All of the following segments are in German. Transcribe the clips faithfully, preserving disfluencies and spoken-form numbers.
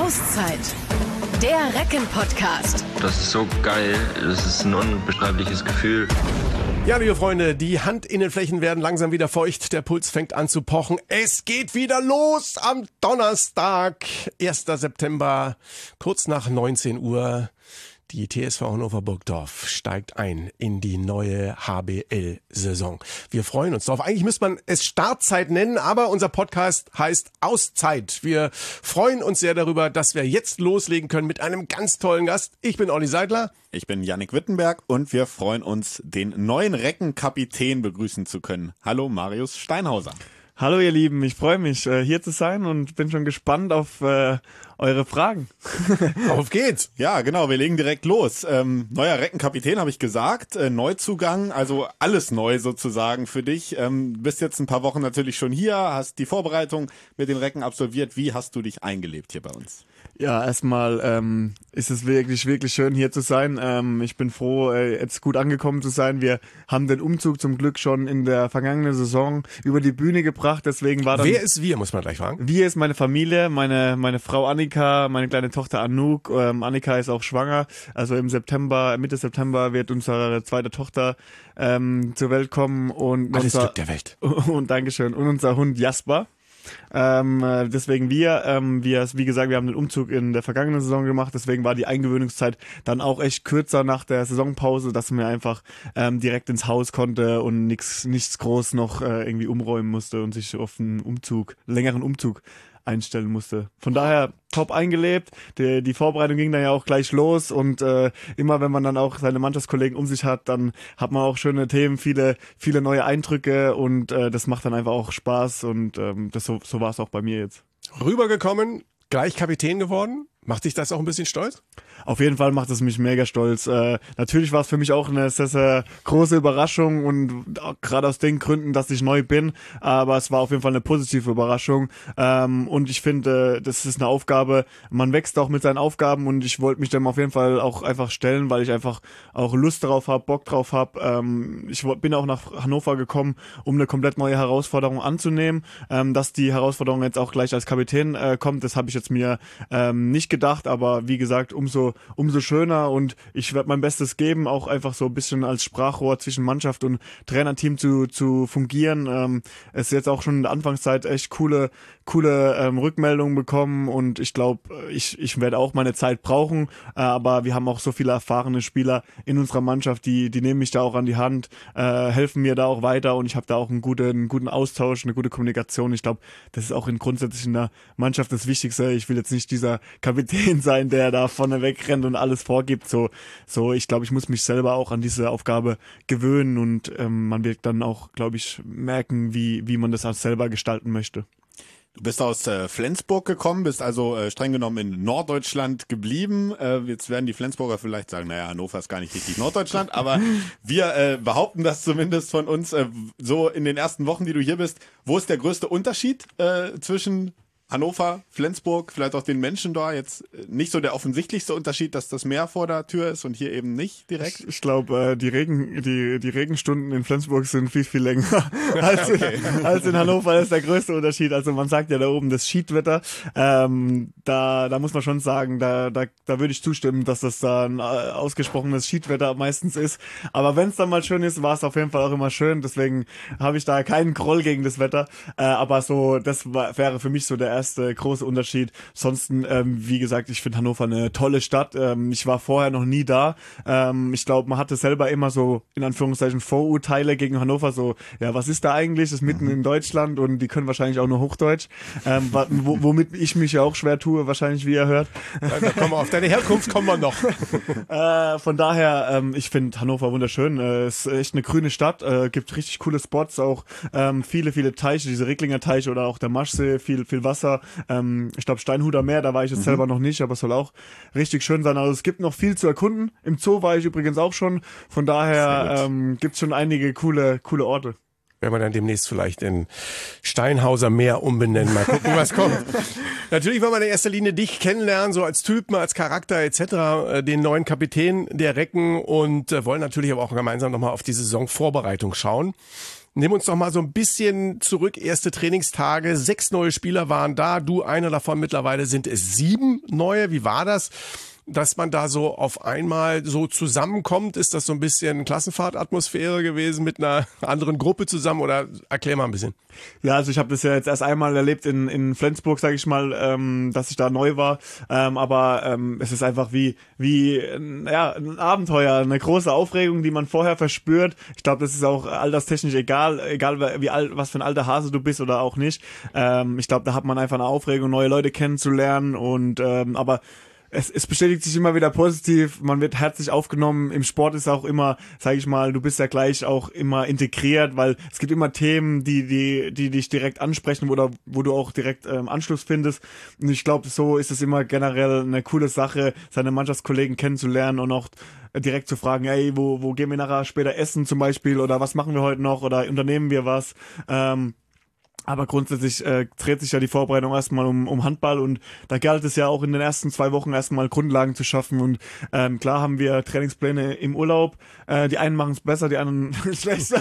Auszeit. Der Recken-Podcast. Das ist so geil. Das ist ein unbeschreibliches Gefühl. Ja, liebe Freunde, die Handinnenflächen werden langsam wieder feucht. Der Puls fängt an zu pochen. Es geht wieder los am Donnerstag, erster September, kurz nach neunzehn Uhr. Die T S V Hannover Burgdorf steigt ein in die neue H B L-Saison. Wir freuen uns drauf. Eigentlich müsste man es Startzeit nennen, aber unser Podcast heißt Auszeit. Wir freuen uns sehr darüber, dass wir jetzt loslegen können mit einem ganz tollen Gast. Ich bin Olli Seidler. Ich bin Yannick Wittenberg und wir freuen uns, den neuen Reckenkapitän begrüßen zu können. Hallo Marius Steinhauser. Hallo ihr Lieben, ich freue mich, hier zu sein und bin schon gespannt auf äh, eure Fragen. Auf geht's! Ja, genau, wir legen direkt los. Ähm, neuer Reckenkapitän, habe ich gesagt, äh, Neuzugang, also alles neu sozusagen für dich. Ähm, bist jetzt ein paar Wochen natürlich schon hier, hast die Vorbereitung mit den Recken absolviert. Wie hast du dich eingelebt hier bei uns? Ja, erstmal ähm, ist es wirklich, wirklich schön hier zu sein. Ähm, ich bin froh, äh, jetzt gut angekommen zu sein. Wir haben den Umzug zum Glück schon in der vergangenen Saison über die Bühne gebracht. Deswegen war dann. Wer ist wir, muss man gleich fragen? Wir ist meine Familie, meine meine Frau Annika, meine kleine Tochter Anouk. Ähm, Annika ist auch schwanger. Also im September, Mitte September wird unsere zweite Tochter ähm, zur Welt kommen und Alles unser, Glück der Welt. Und Dankeschön. Und unser Hund Jasper. Ähm, deswegen wir, ähm, wir, wie gesagt, wir haben den Umzug in der vergangenen Saison gemacht, deswegen war die Eingewöhnungszeit dann auch echt kürzer nach der Saisonpause, dass man einfach ähm, direkt ins Haus konnte und nichts nichts groß noch äh, irgendwie umräumen musste und sich auf einen Umzug, längeren Umzug einstellen musste. Von daher top eingelebt. Die, die Vorbereitung ging dann ja auch gleich los und äh, immer wenn man dann auch seine Mannschaftskollegen um sich hat, dann hat man auch schöne Themen, viele viele neue Eindrücke und äh, das macht dann einfach auch Spaß und ähm, das so, so war es auch bei mir jetzt. Rübergekommen, gleich Kapitän geworden. Macht dich das auch ein bisschen stolz? Auf jeden Fall macht es mich mega stolz. Äh, natürlich war es für mich auch eine sehr, sehr große Überraschung und gerade aus den Gründen, dass ich neu bin, aber es war auf jeden Fall eine positive Überraschung ähm, und ich finde, das ist eine Aufgabe, man wächst auch mit seinen Aufgaben und ich wollte mich dem auf jeden Fall auch einfach stellen, weil ich einfach auch Lust darauf habe, Bock drauf habe. Ähm, ich bin auch nach Hannover gekommen, um eine komplett neue Herausforderung anzunehmen. Ähm, dass die Herausforderung jetzt auch gleich als Kapitän äh, kommt, das habe ich jetzt mir ähm, nicht gedacht, aber wie gesagt, umso umso schöner und ich werde mein Bestes geben, auch einfach so ein bisschen als Sprachrohr zwischen Mannschaft und Trainerteam zu zu fungieren. Ähm, es ist jetzt auch schon in der Anfangszeit echt coole coole ähm, Rückmeldungen bekommen und ich glaube, ich ich werde auch meine Zeit brauchen, äh, aber wir haben auch so viele erfahrene Spieler in unserer Mannschaft, die die nehmen mich da auch an die Hand, äh, helfen mir da auch weiter und ich habe da auch einen guten einen guten Austausch, eine gute Kommunikation. Ich glaube, das ist auch in grundsätzlich in der Mannschaft das Wichtigste. Ich will jetzt nicht dieser Kapitän sein, der da vorne wegrennt und alles vorgibt. So, so ich glaube, ich muss mich selber auch an diese Aufgabe gewöhnen und ähm, man wird dann auch, glaube ich, merken, wie wie man das auch selber gestalten möchte. Du bist aus äh, Flensburg gekommen, bist also äh, streng genommen in Norddeutschland geblieben. Äh, jetzt werden die Flensburger vielleicht sagen, naja, Hannover ist gar nicht richtig Norddeutschland, aber wir äh, behaupten das zumindest von uns äh, so in den ersten Wochen, die du hier bist. Wo ist der größte Unterschied äh, zwischen Hannover, Flensburg, vielleicht auch den Menschen da? Jetzt nicht so der offensichtlichste Unterschied, dass das Meer vor der Tür ist und hier eben nicht direkt? Ich, ich glaube, äh, die Regen, die, die Regenstunden in Flensburg sind viel, viel länger als, okay. in, als in Hannover. Das ist der größte Unterschied. Also man sagt ja da oben das Schiedwetter. Ähm, da, da muss man schon sagen, da, da, da würde ich zustimmen, dass das da ein ausgesprochenes Schiedwetter meistens ist. Aber wenn es dann mal schön ist, war es auf jeden Fall auch immer schön. Deswegen habe ich da keinen Groll gegen das Wetter. Äh, aber so, das war, wäre für mich so der erste große Unterschied. Ansonsten, ähm, wie gesagt, ich finde Hannover eine tolle Stadt. Ähm, ich war vorher noch nie da. Ähm, ich glaube, man hatte selber immer so, in Anführungszeichen, Vorurteile gegen Hannover. So, ja, was ist da eigentlich? Das ist mitten in Deutschland und die können wahrscheinlich auch nur Hochdeutsch. Ähm, wo, womit ich mich ja auch schwer tue, wahrscheinlich, wie ihr hört. Ja, da kommen wir auf deine Herkunft kommen wir noch. äh, von daher, ähm, ich finde Hannover wunderschön. Äh, es ist echt eine grüne Stadt. Äh, gibt richtig coole Spots, auch ähm, viele, viele Teiche, diese Recklinger Teiche oder auch der Maschsee, viel, viel Wasser. Ähm, ich glaube Steinhuder Meer, da war ich jetzt mhm. selber noch nicht, aber es soll auch richtig schön sein. Also es gibt noch viel zu erkunden. Im Zoo war ich übrigens auch schon. Von daher ähm, gibt es schon einige coole, coole Orte. Werden wir dann demnächst vielleicht in Steinhauser Meer umbenennen. Mal gucken, was kommt. Natürlich wollen wir in erster Linie dich kennenlernen, so als Typen, als Charakter et cetera, den neuen Kapitän der Recken und wollen natürlich aber auch gemeinsam nochmal auf die Saisonvorbereitung schauen. Nimm uns doch mal so ein bisschen zurück. Erste Trainingstage, sechs neue Spieler waren da. Du, einer davon, mittlerweile sind es sieben neue. Wie war das, dass man da so auf einmal so zusammenkommt? Ist das so ein bisschen Klassenfahrtatmosphäre gewesen mit einer anderen Gruppe zusammen oder erklär mal ein bisschen. Ja, also ich habe das ja jetzt erst einmal erlebt in, in Flensburg, sage ich mal, ähm, dass ich da neu war, ähm, aber ähm, es ist einfach wie, wie ja, ein Abenteuer, eine große Aufregung, die man vorher verspürt. Ich glaube, das ist auch alterstechnisch egal, egal wie alt, was für ein alter Hase du bist oder auch nicht. Ähm, ich glaube, da hat man einfach eine Aufregung, neue Leute kennenzulernen und ähm, aber Es, es bestätigt sich immer wieder positiv, man wird herzlich aufgenommen, im Sport ist auch immer, sage ich mal, du bist ja gleich auch immer integriert, weil es gibt immer Themen, die die die dich direkt ansprechen oder wo du auch direkt ähm, Anschluss findest und ich glaube, so ist es immer generell eine coole Sache, seine Mannschaftskollegen kennenzulernen und auch direkt zu fragen, ey, wo, wo gehen wir nachher später essen zum Beispiel oder was machen wir heute noch oder unternehmen wir was, ähm, aber grundsätzlich äh, dreht sich ja die Vorbereitung erstmal um, um Handball und da galt es ja auch in den ersten zwei Wochen erstmal Grundlagen zu schaffen und ähm, klar haben wir Trainingspläne im Urlaub, äh, die einen machen es besser, die anderen schlechter.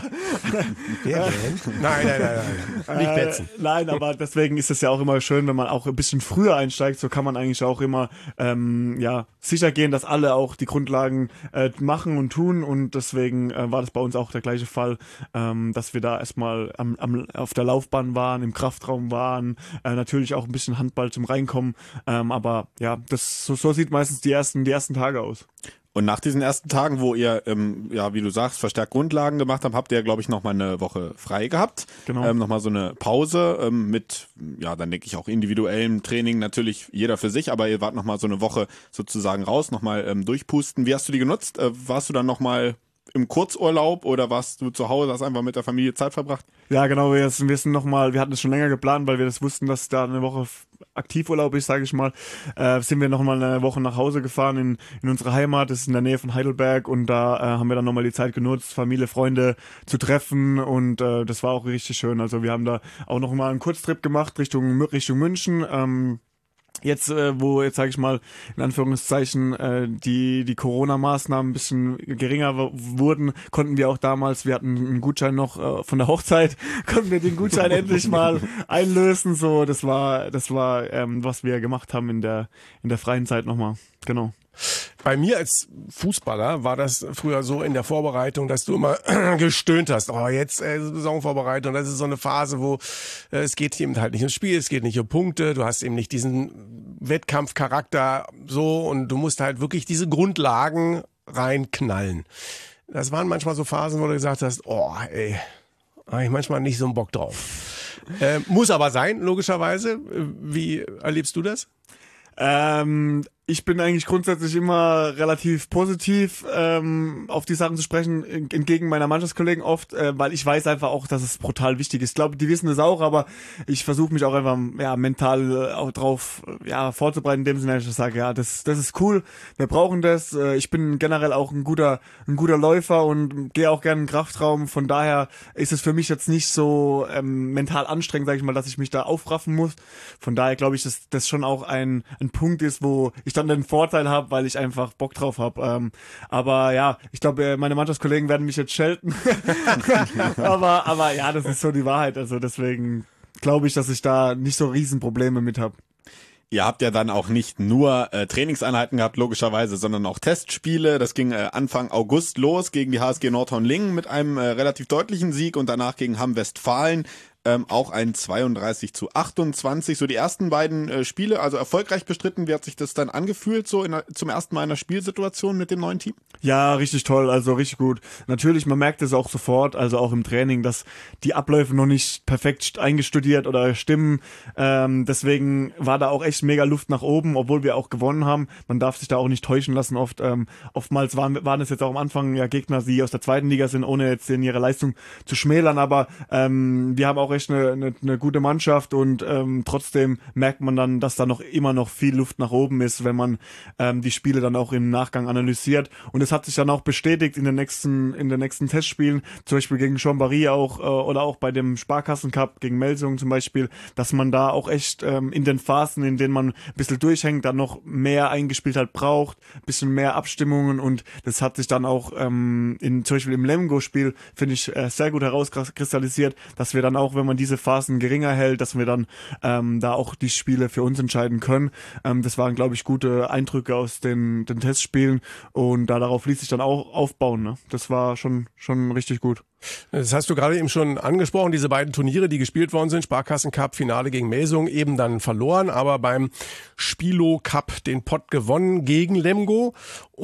Wer denn? Nein, nein, nein, nein. Nicht betzen. Äh, nein, aber deswegen ist es ja auch immer schön, wenn man auch ein bisschen früher einsteigt, so kann man eigentlich auch immer ähm, ja sicher gehen, dass alle auch die Grundlagen äh, machen und tun und deswegen äh, war das bei uns auch der gleiche Fall, ähm, dass wir da erstmal am, am, auf der Laufbahn waren, im Kraftraum waren, äh, natürlich auch ein bisschen Handball zum Reinkommen, ähm, aber ja, das so, so sieht meistens die ersten, die ersten Tage aus. Und nach diesen ersten Tagen, wo ihr, ähm, ja, wie du sagst, verstärkt Grundlagen gemacht habt, habt ihr, glaube ich, nochmal eine Woche frei gehabt. Genau. Ähm, nochmal so eine Pause ähm, mit, ja, dann denke ich auch individuellem Training, natürlich jeder für sich, aber ihr wart nochmal so eine Woche sozusagen raus, nochmal ähm, durchpusten. Wie hast du die genutzt? Äh, warst du dann nochmal im Kurzurlaub oder warst du zu Hause, hast einfach mit der Familie Zeit verbracht? Ja, genau, wir, wir sind noch mal, wir hatten es schon länger geplant, weil wir das wussten, dass da eine Woche Aktivurlaub ist, sage ich mal, äh, sind wir noch mal eine Woche nach Hause gefahren in, in unsere Heimat, das ist in der Nähe von Heidelberg und da äh, haben wir dann noch mal die Zeit genutzt, Familie, Freunde zu treffen und äh, das war auch richtig schön, also wir haben da auch noch mal einen Kurztrip gemacht Richtung, Richtung München, ähm, Jetzt, äh, wo jetzt sage ich mal in Anführungszeichen äh, die die Corona-Maßnahmen ein bisschen geringer w- wurden, konnten wir auch damals, wir hatten einen Gutschein noch äh, von der Hochzeit, konnten wir den Gutschein endlich mal einlösen. So, das war das war ähm, was wir gemacht haben in der in der freien Zeit nochmal. Genau. Bei mir als Fußballer war das früher so in der Vorbereitung, dass du immer gestöhnt hast. Oh, jetzt äh, Saisonvorbereitung, das ist so eine Phase, wo äh, es geht eben halt nicht ums Spiel, es geht nicht um Punkte, du hast eben nicht diesen Wettkampfcharakter so und du musst halt wirklich diese Grundlagen reinknallen. Das waren manchmal so Phasen, wo du gesagt hast, oh, ey, hab ich manchmal nicht so einen Bock drauf. Äh, muss aber sein, logischerweise. Wie erlebst du das? Ähm, ich bin eigentlich grundsätzlich immer relativ positiv ähm, auf die Sachen zu sprechen, entgegen meiner Mannschaftskollegen oft, äh, weil ich weiß einfach auch, dass es brutal wichtig ist. Ich glaube, die wissen das auch, aber ich versuche mich auch einfach ja mental äh, auch drauf ja vorzubereiten, in dem Sinne, dass ich sage, ja, das das ist cool, wir brauchen das. Äh, ich bin generell auch ein guter ein guter Läufer und gehe auch gerne in den Kraftraum. Von daher ist es für mich jetzt nicht so ähm, mental anstrengend, sage ich mal, dass ich mich da aufraffen muss. Von daher glaube ich, dass das schon auch ein ein Punkt ist, wo ich dann den Vorteil habe, weil ich einfach Bock drauf habe. Ähm, aber ja, ich glaube, meine Mannschaftskollegen werden mich jetzt schelten. aber, aber ja, das ist so die Wahrheit. Also deswegen glaube ich, dass ich da nicht so Riesenprobleme mit habe. Ihr habt ja dann auch nicht nur äh, Trainingseinheiten gehabt, logischerweise, sondern auch Testspiele. Das ging äh, Anfang August los gegen die H S G Nordhorn-Lingen mit einem äh, relativ deutlichen Sieg und danach gegen Hamm Westfalen. Ähm, auch ein zweiunddreißig zu achtundzwanzig, so die ersten beiden äh, Spiele, also erfolgreich bestritten. Wie hat sich das dann angefühlt, so in der, zum ersten Mal in einer Spielsituation mit dem neuen Team? Ja, richtig toll, also richtig gut. Natürlich, man merkt es auch sofort, also auch im Training, dass die Abläufe noch nicht perfekt eingestudiert oder stimmen. Ähm, deswegen war da auch echt mega Luft nach oben, obwohl wir auch gewonnen haben. Man darf sich da auch nicht täuschen lassen. Oft, ähm, oftmals waren, waren es jetzt auch am Anfang ja Gegner, die aus der zweiten Liga sind, ohne jetzt in ihrer Leistung zu schmälern. Aber ähm, wir haben auch auch echt eine, eine, eine gute Mannschaft und ähm, trotzdem merkt man dann, dass da noch immer noch viel Luft nach oben ist, wenn man ähm, die Spiele dann auch im Nachgang analysiert. Und es hat sich dann auch bestätigt in den nächsten in den nächsten Testspielen, zum Beispiel gegen Chambéry auch äh, oder auch bei dem Sparkassen-Cup gegen Melsungen zum Beispiel, dass man da auch echt ähm, in den Phasen, in denen man ein bisschen durchhängt, dann noch mehr Eingespieltheit braucht, ein bisschen mehr Abstimmungen, und das hat sich dann auch ähm, in, zum Beispiel im Lemgo-Spiel, finde ich, äh, sehr gut herauskristallisiert, dass wir dann auch, wenn man diese Phasen geringer hält, dass wir dann ähm, da auch die Spiele für uns entscheiden können. Ähm, das waren, glaube ich, gute Eindrücke aus den, den Testspielen, und da darauf ließ sich dann auch aufbauen. Ne? Das war schon, schon richtig gut. Das hast du gerade eben schon angesprochen, diese beiden Turniere, die gespielt worden sind, Sparkassen-Cup, Finale gegen Melsungen, eben dann verloren, aber beim Spilo-Cup den Pott gewonnen gegen Lemgo.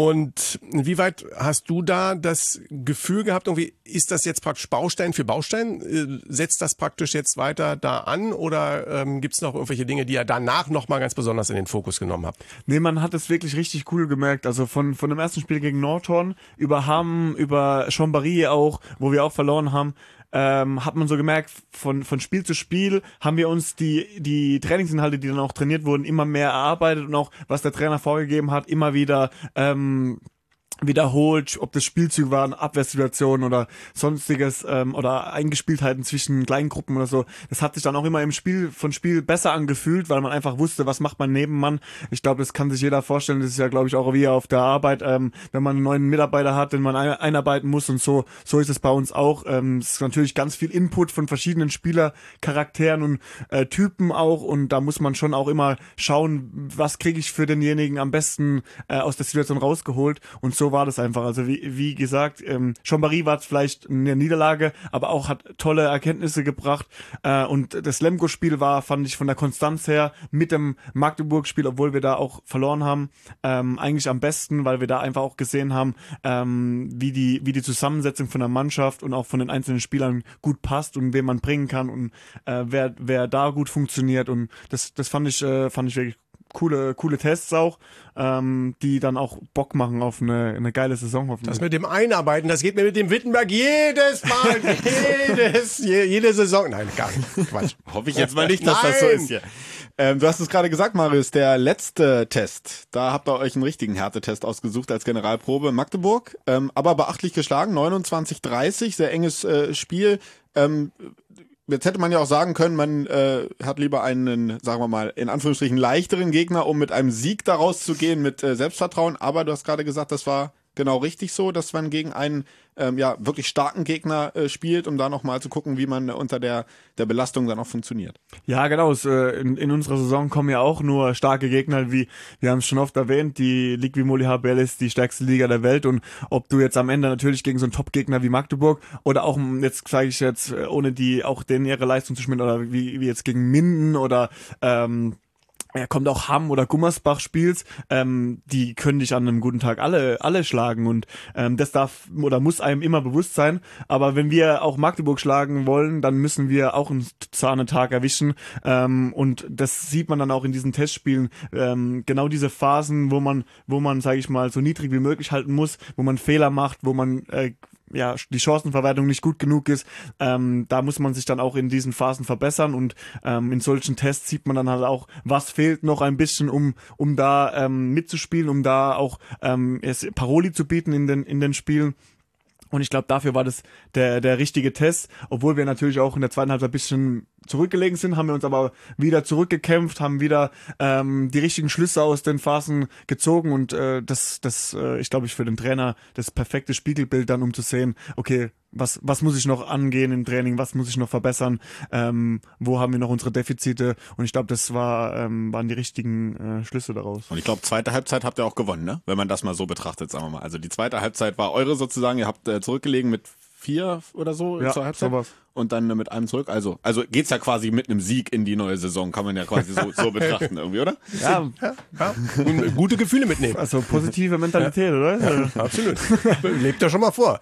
Und inwieweit hast du da das Gefühl gehabt, irgendwie ist das jetzt praktisch Baustein für Baustein? Setzt das praktisch jetzt weiter da an, oder ähm, gibt es noch irgendwelche Dinge, die ihr danach nochmal ganz besonders in den Fokus genommen habt? Nee, man hat es wirklich richtig cool gemerkt. Also von, von dem ersten Spiel gegen Nordhorn über Hamm, über Chambéry auch, wo wir auch verloren haben, ähm, hat man so gemerkt, von, von Spiel zu Spiel haben wir uns die, die Trainingsinhalte, die dann auch trainiert wurden, immer mehr erarbeitet, und auch, was der Trainer vorgegeben hat, immer wieder ähm, wiederholt, ob das Spielzüge waren, Abwehrsituationen oder sonstiges ähm, oder Eingespieltheiten zwischen kleinen Gruppen oder so. Das hat sich dann auch immer im Spiel von Spiel besser angefühlt, weil man einfach wusste, was macht man neben Mann. Ich glaube, das kann sich jeder vorstellen. Das ist ja, glaube ich, auch wie auf der Arbeit, ähm, wenn man einen neuen Mitarbeiter hat, den man ein- einarbeiten muss, und so so ist es bei uns auch. Ähm, es ist natürlich ganz viel Input von verschiedenen Spielercharakteren und äh, Typen auch, und da muss man schon auch immer schauen, was kriege ich für denjenigen am besten äh, aus der Situation rausgeholt, und so war das einfach. Also wie, wie gesagt, ähm, Chambéry war vielleicht eine Niederlage, aber auch hat tolle Erkenntnisse gebracht. Äh, und das Lemgo-Spiel war, fand ich, von der Konstanz her mit dem Magdeburg-Spiel, obwohl wir da auch verloren haben, ähm, eigentlich am besten, weil wir da einfach auch gesehen haben, ähm, wie die wie die Zusammensetzung von der Mannschaft und auch von den einzelnen Spielern gut passt und wen man bringen kann und äh, wer wer da gut funktioniert. Und das das fand ich äh, fand ich wirklich coole coole Tests auch, ähm, die dann auch Bock machen auf eine, eine geile Saison hoffentlich. Das mit dem Einarbeiten, das geht mir mit dem Wittenberg jedes Mal, jedes, je, jede Saison. Nein, gar nicht. Quatsch. Hoffe ich jetzt mal nicht, dass das so ist hier. Ähm, du hast es gerade gesagt, Marius, der letzte Test, da habt ihr euch einen richtigen Härtetest ausgesucht als Generalprobe. Magdeburg, ähm, aber beachtlich geschlagen, neunundzwanzig dreißig, sehr enges äh, Spiel. Ähm, Jetzt hätte man ja auch sagen können, man äh, hat lieber einen, sagen wir mal, in Anführungsstrichen leichteren Gegner, um mit einem Sieg daraus zu gehen, mit äh, Selbstvertrauen. Aber du hast gerade gesagt, das war genau richtig so, dass man gegen einen ähm, ja wirklich starken Gegner äh, spielt, um da nochmal zu gucken, wie man äh, unter der der Belastung dann auch funktioniert. Ja, genau. Es, äh, in, in unserer Saison kommen ja auch nur starke Gegner, wie wir haben es schon oft erwähnt, die Ligue Vimoli H B L ist die stärkste Liga der Welt, und ob du jetzt am Ende natürlich gegen so einen Top-Gegner wie Magdeburg oder auch, jetzt sage ich jetzt, ohne die auch denen ihre Leistung zu schmieden, oder wie, wie jetzt gegen Minden oder ähm, ja, kommt auch Hamm oder Gummersbach spielst, ähm, die können dich an einem guten Tag alle alle schlagen, und ähm, das darf oder muss einem immer bewusst sein. Aber wenn wir auch Magdeburg schlagen wollen, dann müssen wir auch einen Zahnetag erwischen, ähm, und das sieht man dann auch in diesen Testspielen, ähm, genau diese Phasen, wo man wo man, sage ich mal, so niedrig wie möglich halten muss, wo man Fehler macht, wo man äh, ja, die Chancenverwertung nicht gut genug ist, ähm, da muss man sich dann auch in diesen Phasen verbessern, und ähm, in solchen Tests sieht man dann halt auch, was fehlt noch ein bisschen, um um da ähm, mitzuspielen, um da auch ähm, es Paroli zu bieten in den in den Spielen. Und ich glaube, dafür war das der der richtige Test, obwohl wir natürlich auch in der zweiten Halbzeit ein bisschen zurückgelegen sind, haben wir uns aber wieder zurückgekämpft, haben wieder ähm, die richtigen Schlüsse aus den Phasen gezogen, und äh, das, das äh, ich glaube, ich für den Trainer das perfekte Spiegelbild dann, um zu sehen, okay, was was muss ich noch angehen im Training, was muss ich noch verbessern, ähm, wo haben wir noch unsere Defizite, und ich glaube, das war ähm, waren die richtigen äh, Schlüsse daraus. Und ich glaube, zweite Halbzeit habt ihr auch gewonnen, ne? Wenn man das mal so betrachtet, sagen wir mal. Also die zweite Halbzeit war eure sozusagen, ihr habt äh, zurückgelegen mit vier oder so Ja, zur Halbzeit sowas. und dann mit einem zurück. Also also geht's ja quasi mit einem Sieg in die neue Saison, kann man ja quasi so, so betrachten irgendwie, oder? Ja, Ja, ja. Und gute Gefühle mitnehmen. also positive Mentalität, oder? Ja, absolut. Lebt ja schon mal vor.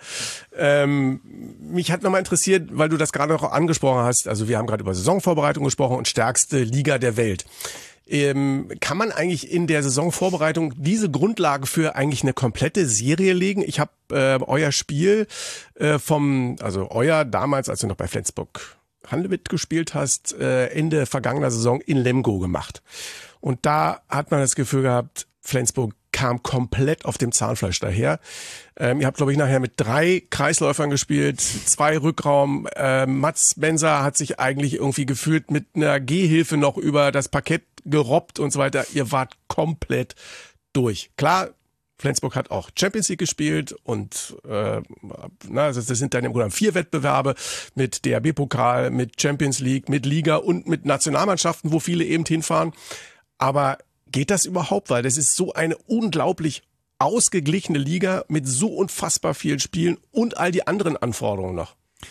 Ähm, mich hat nochmal interessiert, weil du das gerade noch angesprochen hast, also wir haben gerade über Saisonvorbereitung gesprochen und stärkste Liga der Welt. Ähm, kann man eigentlich in der Saisonvorbereitung diese Grundlage für eigentlich eine komplette Serie legen? Ich habe äh, euer Spiel äh, vom, also euer damals, als ihr noch bei Flensburg Handewitt gespielt hast, äh, Ende vergangener Saison in Lemgo gemacht. Und da hat man das Gefühl gehabt, Flensburg kam komplett auf dem Zahnfleisch daher. Ähm, ihr habt, glaube ich, nachher mit drei Kreisläufern gespielt, zwei Rückraum. Ähm, Mats Benser hat sich eigentlich irgendwie gefühlt mit einer Gehhilfe noch über das Parkett gerobbt und so weiter. Ihr wart komplett durch. Klar, Flensburg hat auch Champions League gespielt und äh, na, das sind dann im Grunde vier Wettbewerbe mit D H B-Pokal, mit Champions League, mit Liga und mit Nationalmannschaften, wo viele eben hinfahren. Aber geht das überhaupt? Weil das ist so eine unglaublich ausgeglichene Liga mit so unfassbar vielen Spielen und all die anderen Anforderungen noch.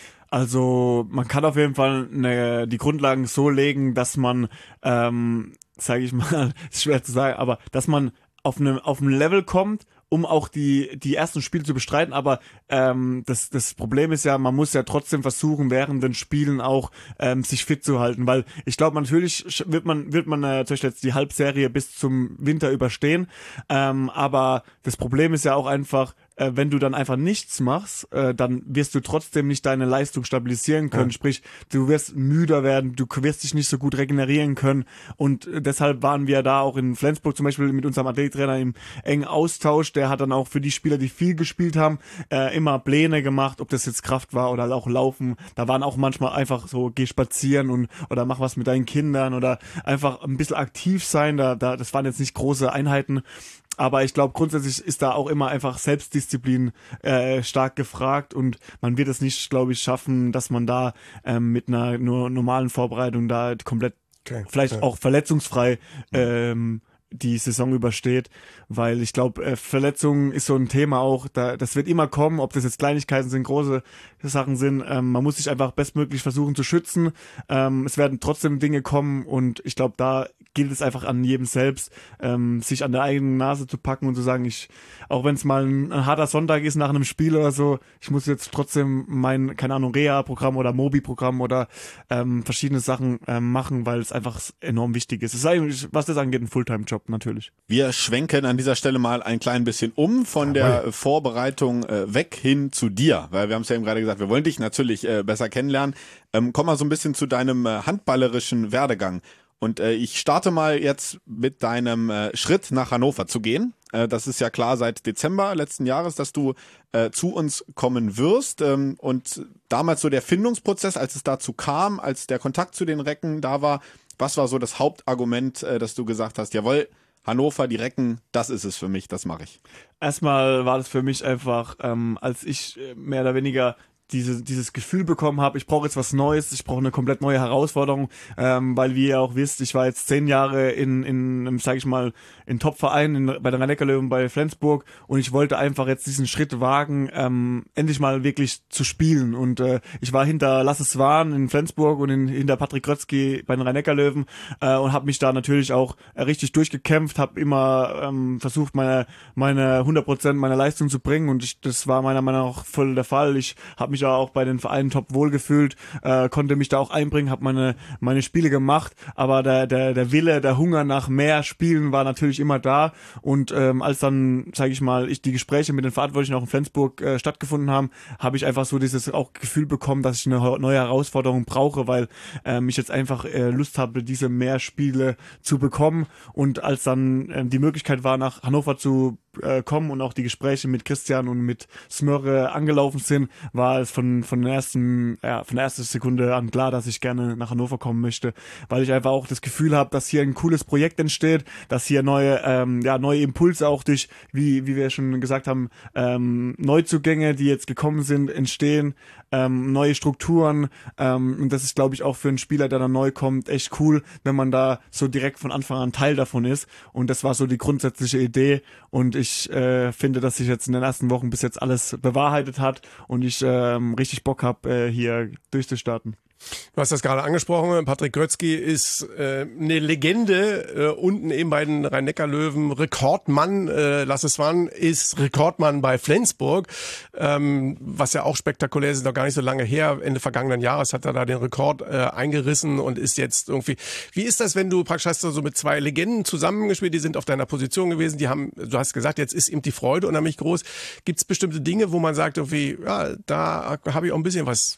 Also man kann auf jeden Fall eine, die Grundlagen so legen, dass man, ähm, sage ich mal, ist schwer zu sagen, aber dass man auf einem auf einem Level kommt, um auch die die ersten Spiele zu bestreiten, aber ähm, das das Problem ist ja, man muss ja trotzdem versuchen, während den Spielen auch ähm, sich fit zu halten, weil ich glaube, natürlich wird man wird man äh, zum Beispiel jetzt die Halbserie bis zum Winter überstehen, ähm, aber das Problem ist ja auch einfach, äh, wenn du dann einfach nichts machst, äh, dann wirst du trotzdem nicht deine Leistung stabilisieren können, ja. Sprich, du wirst müder werden, du wirst dich nicht so gut regenerieren können und äh, deshalb waren wir da auch in Flensburg zum Beispiel mit unserem Athletiktrainer im engen Austausch. Der hat dann auch für die Spieler, die viel gespielt haben, äh, immer Pläne gemacht, ob das jetzt Kraft war oder auch Laufen. Da waren auch manchmal einfach so, geh spazieren und oder mach was mit deinen Kindern oder einfach ein bisschen aktiv sein. Da, da, das waren jetzt nicht große Einheiten. Aber ich glaube, grundsätzlich ist da auch immer einfach Selbstdisziplin äh, stark gefragt und man wird es nicht, glaube ich, schaffen, dass man da ähm, mit einer nur normalen Vorbereitung da komplett okay, vielleicht ja. auch verletzungsfrei ähm, die Saison übersteht, weil ich glaube, äh, Verletzungen ist so ein Thema auch, da, das wird immer kommen, ob das jetzt Kleinigkeiten sind, große Sachen sind, ähm, man muss sich einfach bestmöglich versuchen zu schützen, ähm, es werden trotzdem Dinge kommen und ich glaube, da gilt es einfach an jedem selbst, ähm, sich an der eigenen Nase zu packen und zu sagen, ich, auch wenn es mal ein, ein harter Sonntag ist nach einem Spiel oder so, ich muss jetzt trotzdem mein, keine Ahnung, Reha-Programm oder Mobi-Programm oder ähm, verschiedene Sachen ähm, machen, weil es einfach enorm wichtig ist. Es ist eigentlich, was das angeht, ein Fulltime-Job natürlich. Wir schwenken an dieser Stelle mal ein klein bisschen um von Jawohl. der Vorbereitung äh, weg hin zu dir, weil wir haben es ja eben gerade gesagt, wir wollen dich natürlich äh, besser kennenlernen. Ähm, komm mal so ein bisschen zu deinem äh, handballerischen Werdegang. Und äh, ich starte mal jetzt mit deinem äh, Schritt nach Hannover zu gehen. Äh, das ist ja klar seit Dezember letzten Jahres, dass du äh, zu uns kommen wirst. Ähm, und damals so der Findungsprozess, als es dazu kam, als der Kontakt zu den Recken da war, was war so das Hauptargument, äh, dass du gesagt hast, jawohl, Hannover, die Recken, das ist es für mich, das mache ich? Erstmal war das für mich einfach, ähm, als ich äh, mehr oder weniger diese, dieses Gefühl bekommen habe, ich brauche jetzt was Neues, ich brauche eine komplett neue Herausforderung, ähm, weil wie ihr auch wisst, ich war jetzt zehn Jahre in, in sage ich mal, in Top-Vereinen, bei den Rhein-Neckar-Löwen, bei Flensburg und ich wollte einfach jetzt diesen Schritt wagen, ähm, endlich mal wirklich zu spielen und äh, ich war hinter Lasse Swan in Flensburg und in, hinter Patrick Grötzky bei den Rhein-Neckar-Löwen äh, und habe mich da natürlich auch äh, richtig durchgekämpft, habe immer ähm, versucht, meine meine hundert Prozent meiner Leistung zu bringen und ich, das war meiner Meinung nach voll der Fall. Ich habe mich ja auch bei den Vereinen top wohlgefühlt, äh, konnte mich da auch einbringen, habe meine meine Spiele gemacht, aber der der der Wille, der Hunger nach mehr Spielen war natürlich immer da und ähm, als dann, sage ich mal, ich die Gespräche mit den Verantwortlichen auch in Flensburg äh, stattgefunden haben, habe ich einfach so dieses auch Gefühl bekommen, dass ich eine neue Herausforderung brauche, weil ähm, ich jetzt einfach äh, Lust habe, diese mehr Spiele zu bekommen und als dann äh, die Möglichkeit war, nach Hannover zu äh, kommen und auch die Gespräche mit Christian und mit Smörre angelaufen sind, war es von von der ersten ja, von der ersten Sekunde an klar, dass ich gerne nach Hannover kommen möchte, weil ich einfach auch das Gefühl habe, dass hier ein cooles Projekt entsteht, dass hier neue ähm, ja neue Impulse auch durch, wie wie wir schon gesagt haben, ähm, Neuzugänge, die jetzt gekommen sind, entstehen, ähm, neue Strukturen ähm, und das ist, glaube ich, auch für einen Spieler, der da neu kommt, echt cool, wenn man da so direkt von Anfang an Teil davon ist und das war so die grundsätzliche Idee und ich äh, finde, dass sich jetzt in den ersten Wochen bis jetzt alles bewahrheitet hat und ich ähm, richtig Bock habe, äh, hier durchzustarten. Du hast das gerade angesprochen, Patrick Grötzky ist äh, eine Legende, äh, unten eben bei den Rhein-Neckar-Löwen, Rekordmann, äh, Lasse Swan ist Rekordmann bei Flensburg, ähm, was ja auch spektakulär ist, ist noch gar nicht so lange her, Ende vergangenen Jahres hat er da den Rekord äh, eingerissen und ist jetzt irgendwie, wie ist das, wenn du praktisch hast du so mit zwei Legenden zusammengespielt, die sind auf deiner Position gewesen, die haben, du hast gesagt, jetzt ist eben die Freude unheimlich groß, gibt es bestimmte Dinge, wo man sagt irgendwie, ja, da habe ich auch ein bisschen was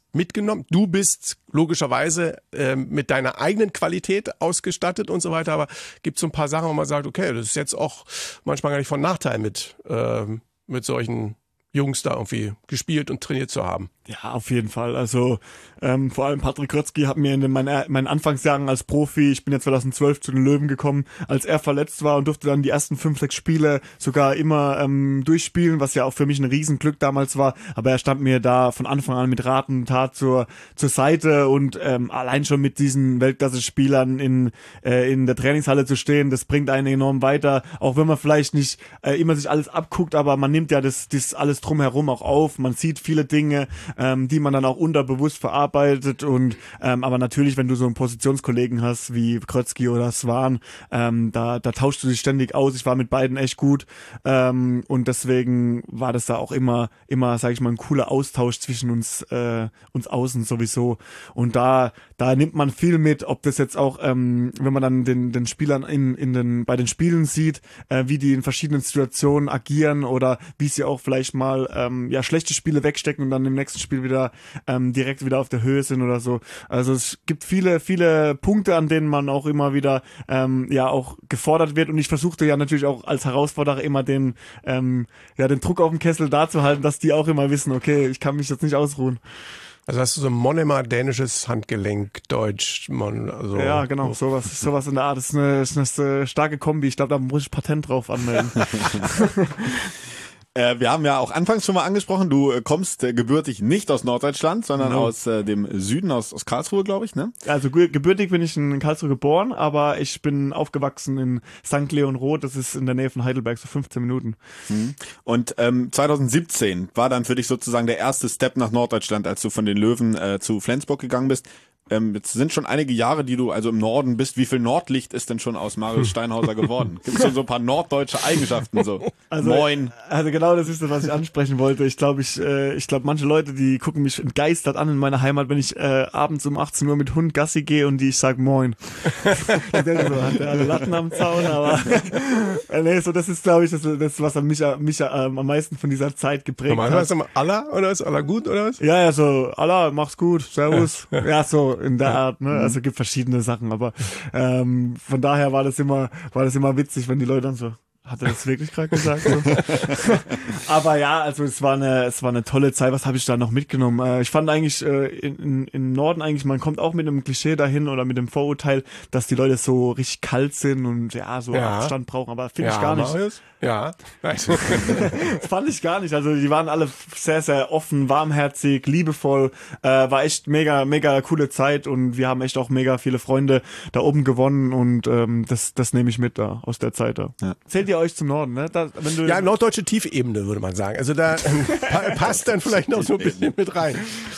mitgenommen. Du bist logischerweise äh, mit deiner eigenen Qualität ausgestattet und so weiter, aber gibt es so ein paar Sachen, wo man sagt, okay, das ist jetzt auch manchmal gar nicht von Nachteil mit, äh, mit solchen Jungs da irgendwie gespielt und trainiert zu haben. Ja, auf jeden Fall. Also ähm, vor allem Patrick Krötzky hat mir in den, meinen, meinen Anfangsjahren als Profi, ich bin ja zweitausendzwölf zu den Löwen gekommen, als er verletzt war und durfte dann die ersten fünf, sechs Spiele sogar immer ähm, durchspielen, was ja auch für mich ein Riesenglück damals war. Aber er stand mir da von Anfang an mit Rat und Tat zur, zur Seite und ähm, allein schon mit diesen Weltklasse-Spielern in, äh, in der Trainingshalle zu stehen, das bringt einen enorm weiter. Auch wenn man vielleicht nicht äh, immer sich alles abguckt, aber man nimmt ja das, das alles drumherum auch auf. Man sieht viele Dinge, Ähm, die man dann auch unterbewusst verarbeitet und ähm, aber natürlich, wenn du so einen Positionskollegen hast wie Krötzky oder Swan, ähm, da, da tauschst du dich ständig aus. Ich war mit beiden echt gut ähm, und deswegen war das da auch immer, immer, sag ich mal, ein cooler Austausch zwischen uns, äh, uns außen sowieso. Und da, da nimmt man viel mit, ob das jetzt auch, ähm, wenn man dann den, den Spielern in, in den, bei den Spielen sieht, äh, wie die in verschiedenen Situationen agieren oder wie sie auch vielleicht mal ähm, ja schlechte Spiele wegstecken und dann im nächsten Spiel wieder ähm, direkt wieder auf der Höhe sind oder so. Also es gibt viele, viele Punkte, an denen man auch immer wieder ähm, ja auch gefordert wird und ich versuchte ja natürlich auch als Herausforderer immer den ähm, ja den Druck auf dem Kessel da zu halten, dass die auch immer wissen, okay, ich kann mich jetzt nicht ausruhen. Also hast du so ein Monomer dänisches Handgelenk, Deutsch, Mon, also. Ja, genau, sowas, sowas in der Art. Das ist eine, das ist eine starke Kombi. Ich glaube, da muss ich Patent drauf anmelden. Äh, wir haben ja auch anfangs schon mal angesprochen, du äh, kommst äh, gebürtig nicht aus Norddeutschland, sondern No. aus äh, dem Süden, aus, aus Karlsruhe, glaube ich, ne? Also ge- gebürtig bin ich in Karlsruhe geboren, aber ich bin aufgewachsen in Sankt Leon-Roth, das ist in der Nähe von Heidelberg, so fünfzehn Minuten. Mhm. Und ähm, zweitausendsiebzehn war dann für dich sozusagen der erste Step nach Norddeutschland, als du von den Löwen äh, zu Flensburg gegangen bist. Ähm, jetzt sind schon einige Jahre, die du also im Norden bist. Wie viel Nordlicht ist denn schon aus Marius Steinhauser geworden? Gibt es schon so ein paar norddeutsche Eigenschaften? So Also, Moin. Also genau das ist das, was ich ansprechen wollte. Ich glaube, ich, äh, ich glaube, manche Leute, die gucken mich entgeistert an in meiner Heimat, wenn ich äh, abends um achtzehn Uhr mit Hund Gassi gehe und die ich sag Moin. Ich denke so, hat der alle Latten am Zaun, aber äh, nee, so das ist, glaube ich, das, das was mich, mich ähm, am meisten von dieser Zeit geprägt Normal hat. heißt immer Allah oder ist Allah gut oder was? Ja, ja, so, Allah, mach's gut, servus. Ja, so in der Art, ne? Also gibt verschiedene Sachen, aber ähm, von daher war das immer, war das immer witzig, wenn die Leute dann so, hat er das wirklich gerade gesagt? So? Aber ja, also es war eine, es war eine tolle Zeit. Was habe ich da noch mitgenommen? Äh, ich fand eigentlich äh, in, in, im Norden eigentlich, man kommt auch mit einem Klischee dahin oder mit dem Vorurteil, dass die Leute so richtig kalt sind und ja, so Ja. Abstand brauchen. Aber finde Ja, ich gar nicht. Marius? Ja. Das fand ich gar nicht. Also die waren alle sehr, sehr offen, warmherzig, liebevoll. Äh, war echt mega, mega coole Zeit und wir haben echt auch mega viele Freunde da oben gewonnen und ähm, das, das nehme ich mit da aus der Zeit da. Ja. Zählt ihr euch zum Norden, ne? Da, wenn du Ja, norddeutsche Tiefebene, würde man sagen. Also da ähm, pa- passt dann vielleicht noch so ein bisschen mit rein.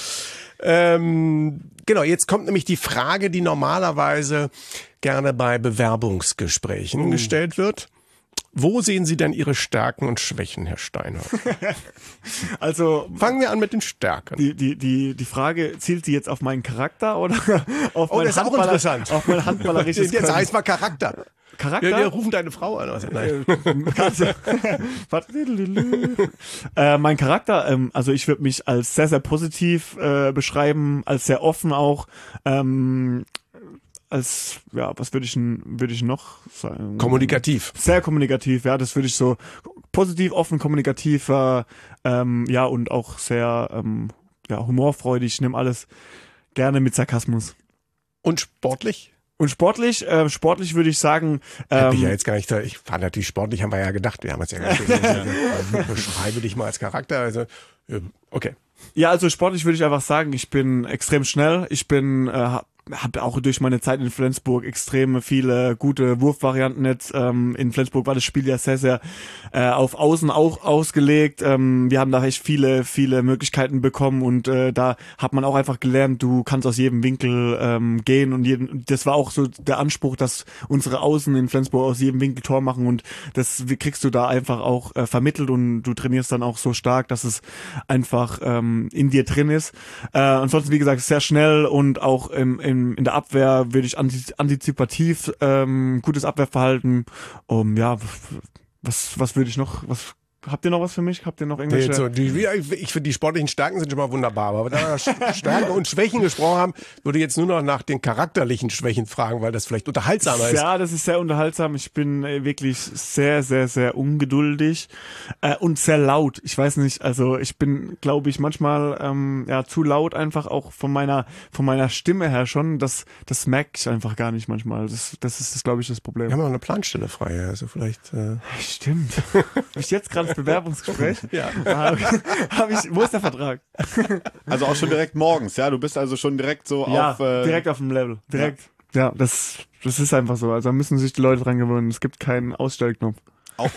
Ähm, genau, jetzt kommt nämlich die Frage, die normalerweise gerne bei Bewerbungsgesprächen gestellt wird. Wo sehen Sie denn Ihre Stärken und Schwächen, Herr Steinhardt? Also Fangen wir an mit den Stärken. die, die, die, die Frage, zielt sie jetzt auf meinen Charakter oder auf Oh, mein das ist auch Handballer- interessant. auf mein handballerisches Jetzt Können? heißt mal Charakter. Charakter? Wir, wir rufen deine Frau an. Also, nein. Warte. äh, mein Charakter, ähm, also ich würde mich als sehr, sehr positiv äh, beschreiben, als sehr offen auch, ähm, als, ja, was würde ich, denn- würde ich noch sagen? Kommunikativ. Sehr kommunikativ, ja, das würde ich so positiv, offen, kommunikativ, äh, ähm, ja, und auch sehr, ähm, ja, humorfreudig, ich nehme alles gerne mit Sarkasmus. Und sportlich? Und sportlich, äh, sportlich würde ich sagen, Hab ich ja ähm, jetzt gar nicht, da- ich fand natürlich sportlich, haben wir ja gedacht, wir haben es ja gar nicht gesagt. Beschreibe dich mal als Charakter, also, äh, okay. ja, also sportlich würde ich einfach sagen, ich bin extrem schnell, ich bin, äh, hab habe auch durch meine Zeit in Flensburg extrem viele gute Wurfvarianten jetzt. Ähm, in Flensburg war das Spiel ja sehr, sehr äh, auf Außen auch ausgelegt. Ähm, wir haben da echt viele, viele Möglichkeiten bekommen und äh, da hat man auch einfach gelernt, du kannst aus jedem Winkel ähm, gehen und jeden, das war auch so der Anspruch, dass unsere Außen in Flensburg aus jedem Winkel Tor machen und das kriegst du da einfach auch äh, vermittelt und du trainierst dann auch so stark, dass es einfach ähm, in dir drin ist. Äh, ansonsten, wie gesagt, sehr schnell und auch im, im in der Abwehr würde ich antizipativ ähm, gutes Abwehrverhalten. Um, ja, was was würde ich noch? Was Habt ihr noch was für mich? Habt ihr noch Nee, irgendwelche... so, die, ich finde, die sportlichen Stärken sind schon mal wunderbar. Aber da wir Stärken und Schwächen gesprochen haben, würde ich jetzt nur noch nach den charakterlichen Schwächen fragen, weil das vielleicht unterhaltsamer ist. Ja, das ist sehr unterhaltsam. Ich bin äh, wirklich sehr, sehr, sehr ungeduldig äh, und sehr laut. Ich weiß nicht, also ich bin, glaube ich, manchmal ähm, ja zu laut einfach auch von meiner von meiner Stimme her schon. Das das merke ich einfach gar nicht manchmal. Das, das ist, das, glaube ich, das Problem. Wir haben noch eine Planstelle frei, also vielleicht... Äh Stimmt. Hab ich jetzt gerade das Bewerbungsgespräch? Ja. Hab ich, wo ist der Vertrag? Also auch schon direkt morgens, ja? Du bist also schon direkt so Ja, auf... Äh, direkt auf dem Level. Direkt. Ja, ja das, das ist einfach so. Also da müssen sich die Leute dran gewöhnen. Es gibt keinen Ausstellknopf. Auch,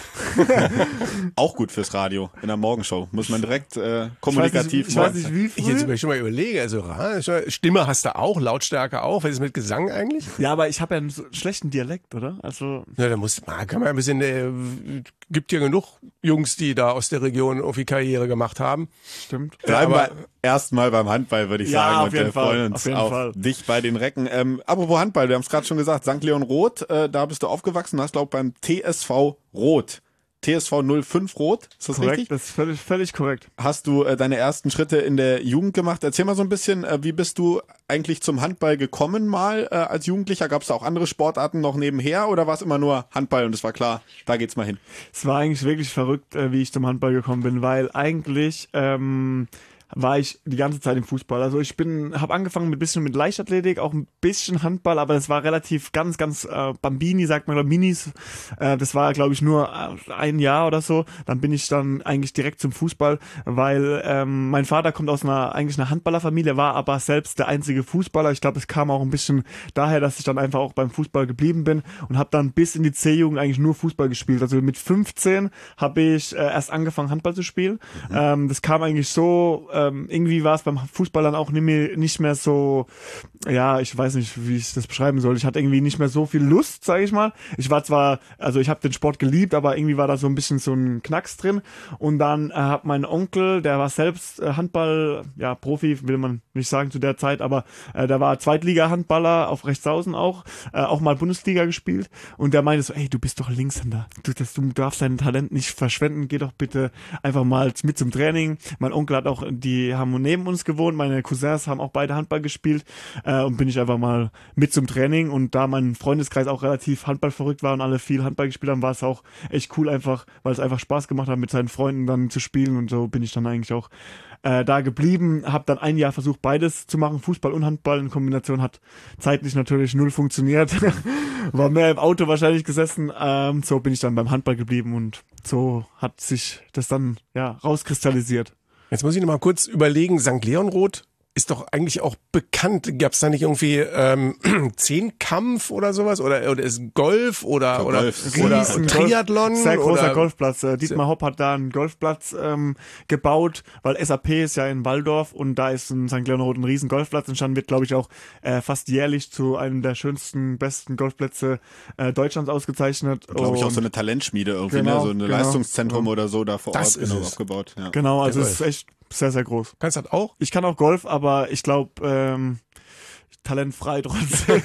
auch gut fürs Radio, in der Morgenshow. Muss man direkt äh, kommunikativ Ich weiß nicht, ich weiß nicht wie Ich jetzt früh. schon mal überlege, also Stimme hast du auch, Lautstärke auch, was ist mit Gesang eigentlich? Ja, aber ich habe ja einen so schlechten Dialekt, oder? Also Ja, da muss man, kann man ein bisschen, äh, gibt ja genug Jungs, die da aus der Region irgendwie Karriere gemacht haben. stimmt. Bleiben aber- wir erstmal beim Handball, würde ich Ja, sagen. auf und jeden äh, Fall, freuen auf uns jeden auf Fall. dich bei den Recken. Ähm, apropos Handball, wir haben es gerade schon gesagt, Sankt Leon Roth, äh, da bist du aufgewachsen, hast glaube beim T S V Roth. T S V null fünf Roth, ist das Korrekt, richtig? das ist völlig, völlig korrekt. Hast du äh, deine ersten Schritte in der Jugend gemacht? Erzähl mal so ein bisschen, äh, wie bist du eigentlich zum Handball gekommen mal äh, als Jugendlicher? Gab es da auch andere Sportarten noch nebenher oder war es immer nur Handball und es war klar, da geht's mal hin? Es war eigentlich wirklich verrückt, äh, wie ich zum Handball gekommen bin, weil eigentlich ähm, war ich die ganze Zeit im Fußball. Also ich bin, habe angefangen mit bisschen mit Leichtathletik, auch ein bisschen Handball, aber das war relativ ganz, ganz äh, Bambini, sagt man, oder Minis. Äh, das war, glaube ich, nur äh, ein Jahr oder so. Dann bin ich dann eigentlich direkt zum Fußball, weil ähm, mein Vater kommt aus einer eigentlich einer Handballerfamilie, war aber selbst der einzige Fußballer. Ich glaube, es kam auch ein bisschen daher, dass ich dann einfach auch beim Fußball geblieben bin und habe dann bis in die C-Jugend eigentlich nur Fußball gespielt. Also mit fünfzehn habe ich äh, erst angefangen, Handball zu spielen. Mhm. Ähm, das kam eigentlich so, äh, irgendwie war es beim Fußball dann auch nicht mehr, nicht mehr so, ja, ich weiß nicht, wie ich das beschreiben soll. Ich hatte irgendwie nicht mehr so viel Lust, sage ich mal. Ich war zwar, also ich habe den Sport geliebt, aber irgendwie war da so ein bisschen so ein Knacks drin. Und dann äh, hat mein Onkel, der war selbst äh, Handball, ja, Profi, will man nicht sagen zu der Zeit, aber äh, der war Zweitliga-Handballer auf Rechtshausen auch, äh, auch mal Bundesliga gespielt. Und der meinte so, ey, du bist doch Linkshänder. Du, das, du darfst dein Talent nicht verschwenden. Geh doch bitte einfach mal mit zum Training. Mein Onkel hat auch die Die haben neben uns gewohnt, meine Cousins haben auch beide Handball gespielt äh, und bin ich einfach mal mit zum Training und da mein Freundeskreis auch relativ handballverrückt war und alle viel Handball gespielt haben, war es auch echt cool einfach, weil es einfach Spaß gemacht hat, mit seinen Freunden dann zu spielen und so bin ich dann eigentlich auch äh, da geblieben, habe dann ein Jahr versucht beides zu machen, Fußball und Handball in Kombination, hat zeitlich natürlich null funktioniert, war mehr im Auto wahrscheinlich gesessen, ähm, so bin ich dann beim Handball geblieben und so hat sich das dann ja rauskristallisiert. Jetzt muss ich noch mal kurz überlegen, Sankt Leon Roth ist doch eigentlich auch bekannt. Gab es da nicht irgendwie ähm, Zehnkampf oder sowas? Oder, oder ist Golf oder, Ja, oder, Golf. oder Riesen Triathlon? Sehr großer oder? Golfplatz. Äh, Dietmar Hopp hat da einen Golfplatz ähm, gebaut, weil S A P ist ja in Waldorf und da ist in Sankt Leon Roth ein riesen Golfplatz entstanden, wird glaube ich auch äh, fast jährlich zu einem der schönsten, besten Golfplätze äh, Deutschlands ausgezeichnet. Glaube ich auch Und so eine Talentschmiede irgendwie, Genau, ne? So ein genau, Leistungszentrum genau. oder so da vor Das Ort ist genau es. aufgebaut. Ja. Genau, also Der es ist echt sehr, sehr groß. Kannst du das auch? Ich kann auch Golf, aber ich glaube, ähm, talentfrei trotzdem.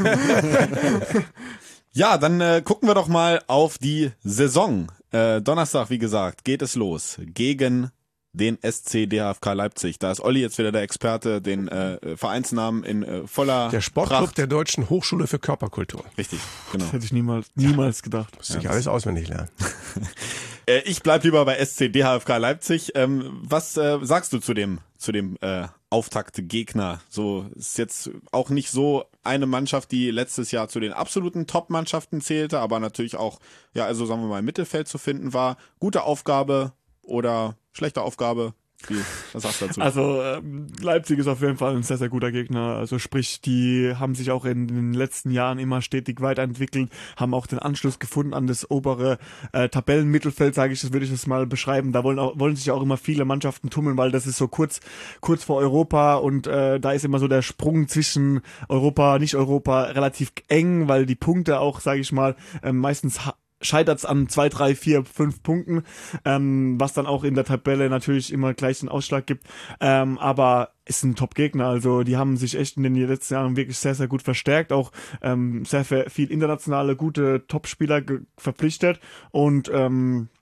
Ja, dann äh, gucken wir doch mal auf die Saison. Äh, Donnerstag, wie gesagt, geht es los gegen den S C D H F K Leipzig. Da ist Olli jetzt wieder der Experte, den äh, Vereinsnamen in äh, voller Der Sportclub Pracht. der Deutschen Hochschule für Körperkultur. Richtig, genau. Das hätte ich niemals, niemals gedacht. Muss ich alles auswendig lernen. Äh, ich bleib lieber bei S C D H F K Leipzig. Ähm, was äh, sagst du zu dem zu dem äh, Auftaktgegner? So ist jetzt auch nicht so eine Mannschaft, die letztes Jahr zu den absoluten Top-Mannschaften zählte, aber natürlich auch, ja, also sagen wir mal im Mittelfeld zu finden war. Gute Aufgabe oder schlechte Aufgabe? Wie, was sagst du dazu? Also ähm, Leipzig ist auf jeden Fall ein sehr, sehr guter Gegner. Also sprich, die haben sich auch in den letzten Jahren immer stetig weiterentwickelt, haben auch den Anschluss gefunden an das obere äh, Tabellenmittelfeld, sage ich, das würde ich das mal beschreiben. Da wollen, auch, wollen sich auch immer viele Mannschaften tummeln, weil das ist so kurz kurz vor Europa und äh, da ist immer so der Sprung zwischen Europa, nicht Europa relativ eng, weil die Punkte auch, sage ich mal, äh, meistens ha- scheitert's an zwei, drei, vier, fünf Punkten, ähm, was dann auch in der Tabelle natürlich immer gleich den Ausschlag gibt. Ähm, aber ist ein Top-Gegner, also die haben sich echt in den letzten Jahren wirklich sehr, sehr gut verstärkt, auch ähm, sehr viel internationale, gute Top-Spieler ge- verpflichtet und ähm,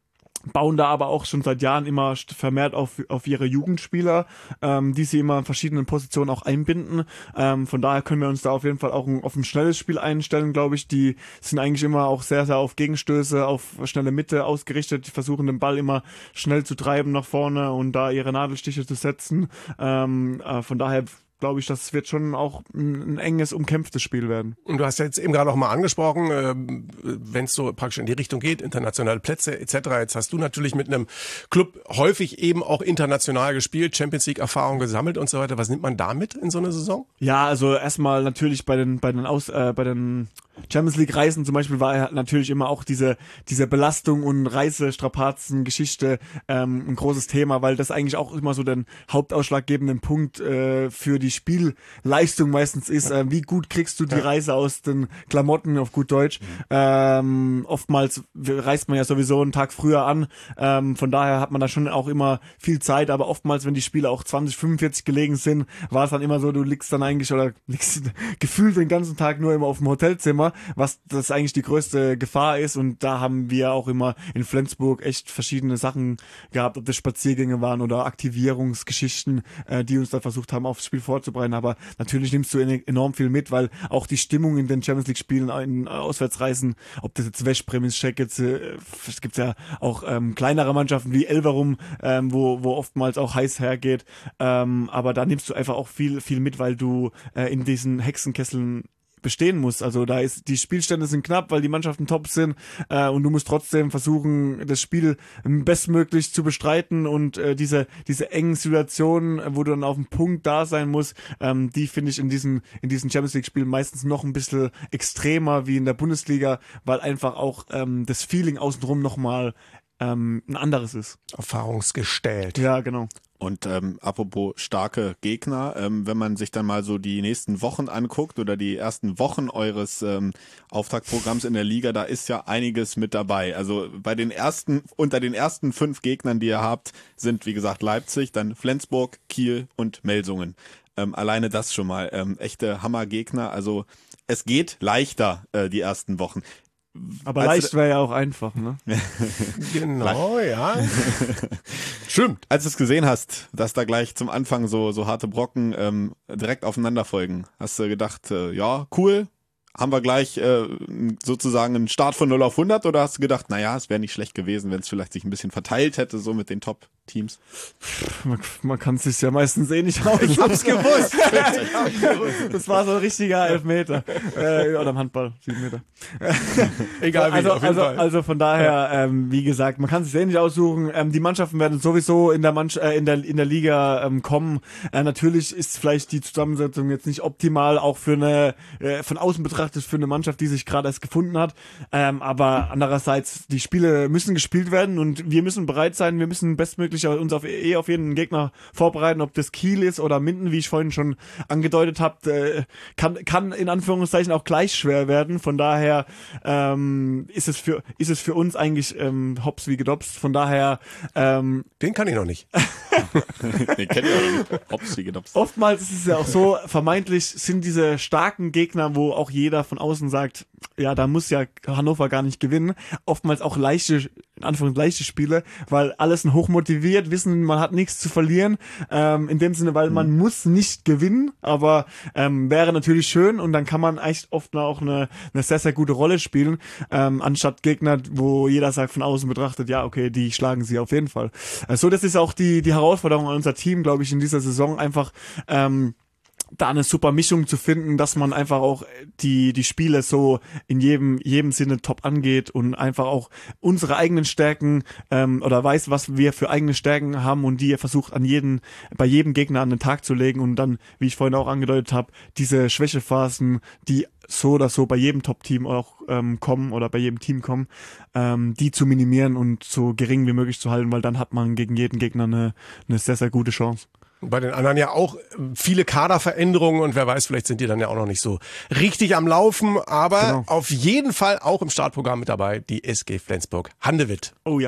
bauen da aber auch schon seit Jahren immer vermehrt auf, auf ihre Jugendspieler, ähm, die sie immer in verschiedenen Positionen auch einbinden. Ähm, von daher können wir uns da auf jeden Fall auch ein, auf ein schnelles Spiel einstellen, glaube ich. Die sind eigentlich immer auch sehr, sehr auf Gegenstöße, auf schnelle Mitte ausgerichtet. Die versuchen den Ball immer schnell zu treiben nach vorne und da ihre Nadelstiche zu setzen. Ähm, äh, von daher glaube ich, das wird schon auch ein, ein enges, umkämpftes Spiel werden. Und du hast ja jetzt eben gerade auch mal angesprochen, äh, wenn es so praktisch in die Richtung geht, internationale Plätze et cetera. Jetzt hast du natürlich mit einem Club häufig eben auch international gespielt, Champions League Erfahrung gesammelt und so weiter. Was nimmt man da mit in so eine Saison? Ja, also erstmal natürlich bei den bei den Aus äh, bei den Champions League Reisen zum Beispiel war halt natürlich immer auch diese diese Belastung und Reisestrapazen Geschichte ähm, ein großes Thema, weil das eigentlich auch immer so den hauptausschlaggebenden Punkt äh, für die Spielleistung meistens ist. Äh, wie gut kriegst du die Reise aus den Klamotten auf gut Deutsch? Mhm. Ähm, oftmals reist man ja sowieso einen Tag früher an, ähm, von daher hat man da schon auch immer viel Zeit, aber oftmals, wenn die Spiele auch zwanzig, fünfundvierzig gelegen sind, war es dann immer so, du liegst dann eigentlich oder liegst gefühlt den ganzen Tag nur immer auf dem Hotelzimmer, was das eigentlich die größte Gefahr ist, und da haben wir auch immer in Flensburg echt verschiedene Sachen gehabt, ob das Spaziergänge waren oder Aktivierungsgeschichten, äh, die uns da versucht haben, aufs Spiel vorzubereiten, aber natürlich nimmst du enorm viel mit, weil auch die Stimmung in den Champions League Spielen, in Auswärtsreisen, ob das jetzt Westbrem ist, Schalke, jetzt, äh, es gibt ja auch ähm, kleinere Mannschaften wie Elverum, ähm, wo, wo oftmals auch heiß hergeht, ähm, aber da nimmst du einfach auch viel, viel mit, weil du äh, in diesen Hexenkesseln bestehen muss. Also da ist, die Spielstände sind knapp, weil die Mannschaften top sind, äh, und du musst trotzdem versuchen, das Spiel bestmöglich zu bestreiten, und äh, diese diese engen Situationen, wo du dann auf dem Punkt da sein musst, ähm, die finde ich in diesen in diesen Champions League Spielen meistens noch ein bisschen extremer wie in der Bundesliga, weil einfach auch ähm, das Feeling außenrum nochmal ähm, ein anderes ist. Erfahrungsgestellt. Ja, genau. Und ähm, apropos starke Gegner, ähm, wenn man sich dann mal so die nächsten Wochen anguckt oder die ersten Wochen eures ähm, Auftaktprogramms in der Liga, da ist ja einiges mit dabei. Also bei den ersten, unter den ersten fünf Gegnern, die ihr habt, sind wie gesagt Leipzig, dann Flensburg, Kiel und Melsungen. Ähm, alleine das schon mal, ähm, echte Hammergegner. Also es geht leichter, äh, die ersten Wochen. Aber Als leicht wäre ja auch einfach, ne? Genau, ja. Stimmt. Als du es gesehen hast, dass da gleich zum Anfang so so harte Brocken ähm, direkt aufeinander folgen, hast du gedacht, äh, ja, cool, haben wir gleich äh, sozusagen einen Start von null auf hundert, oder hast du gedacht, naja, es wäre nicht schlecht gewesen, wenn es vielleicht sich ein bisschen verteilt hätte, so mit den Top-Teams? Man, man kann es sich ja meistens eh nicht raus. Ich hab's gewusst. Das war so ein richtiger Elfmeter. Äh, oder im Handball, sieben Meter. Egal wie, also, auf jeden also, Fall. also von daher, ähm, wie gesagt, man kann es sich eh nicht aussuchen. Ähm, die Mannschaften werden sowieso in der Mannschaft, äh, in der in der Liga ähm, kommen. Äh, natürlich ist vielleicht die Zusammensetzung jetzt nicht optimal, auch für eine äh, von außen betrachtet für eine Mannschaft, die sich gerade erst gefunden hat. Ähm, aber andererseits, die Spiele müssen gespielt werden und wir müssen bereit sein, wir müssen bestmöglich uns auf eh auf jeden Gegner vorbereiten, ob das Kiel ist oder Minden, wie ich vorhin schon angedeutet habe, äh, kann kann in Anführungszeichen auch gleich schwer werden. Von daher ähm, ist es für ist es für uns eigentlich ähm, hops wie gedopst. Von daher ähm, Den kann ich noch nicht. Den kenn ich auch nicht. Hops wie gedopst. Oftmals ist es ja auch so, vermeintlich sind diese starken Gegner, wo auch jeder von außen sagt, ja, da muss ja Hannover gar nicht gewinnen, oftmals auch leichte, in Anführungszeichen leichte Spiele, weil alles sind hochmotiviert, wissen, man hat nichts zu verlieren, ähm, in dem Sinne, weil man mhm. muss nicht gewinnen, aber ähm, wäre natürlich schön, und dann kann man echt oft auch eine, eine sehr, sehr gute Rolle spielen, ähm, anstatt Gegner, wo jeder sagt, von außen betrachtet, ja, okay, die schlagen sie auf jeden Fall. Also das ist auch die, die Herausforderung an unser Team, glaube ich, in dieser Saison, einfach ähm, da eine super Mischung zu finden, dass man einfach auch die die Spiele so in jedem jedem Sinne top angeht und einfach auch unsere eigenen Stärken ähm, oder weiß, was wir für eigene Stärken haben, und die versucht an jeden bei jedem Gegner an den Tag zu legen, und dann, wie ich vorhin auch angedeutet habe, diese Schwächephasen, die so oder so bei jedem Top-Team auch ähm, kommen oder bei jedem Team kommen, ähm, die zu minimieren und so gering wie möglich zu halten, weil dann hat man gegen jeden Gegner eine eine sehr, sehr gute Chance. Bei den anderen ja auch viele Kaderveränderungen, und wer weiß, vielleicht sind die dann ja auch noch nicht so richtig am Laufen, aber genau. Auf jeden Fall auch im Startprogramm mit dabei die S G Flensburg Handewitt. Oh ja. Ah,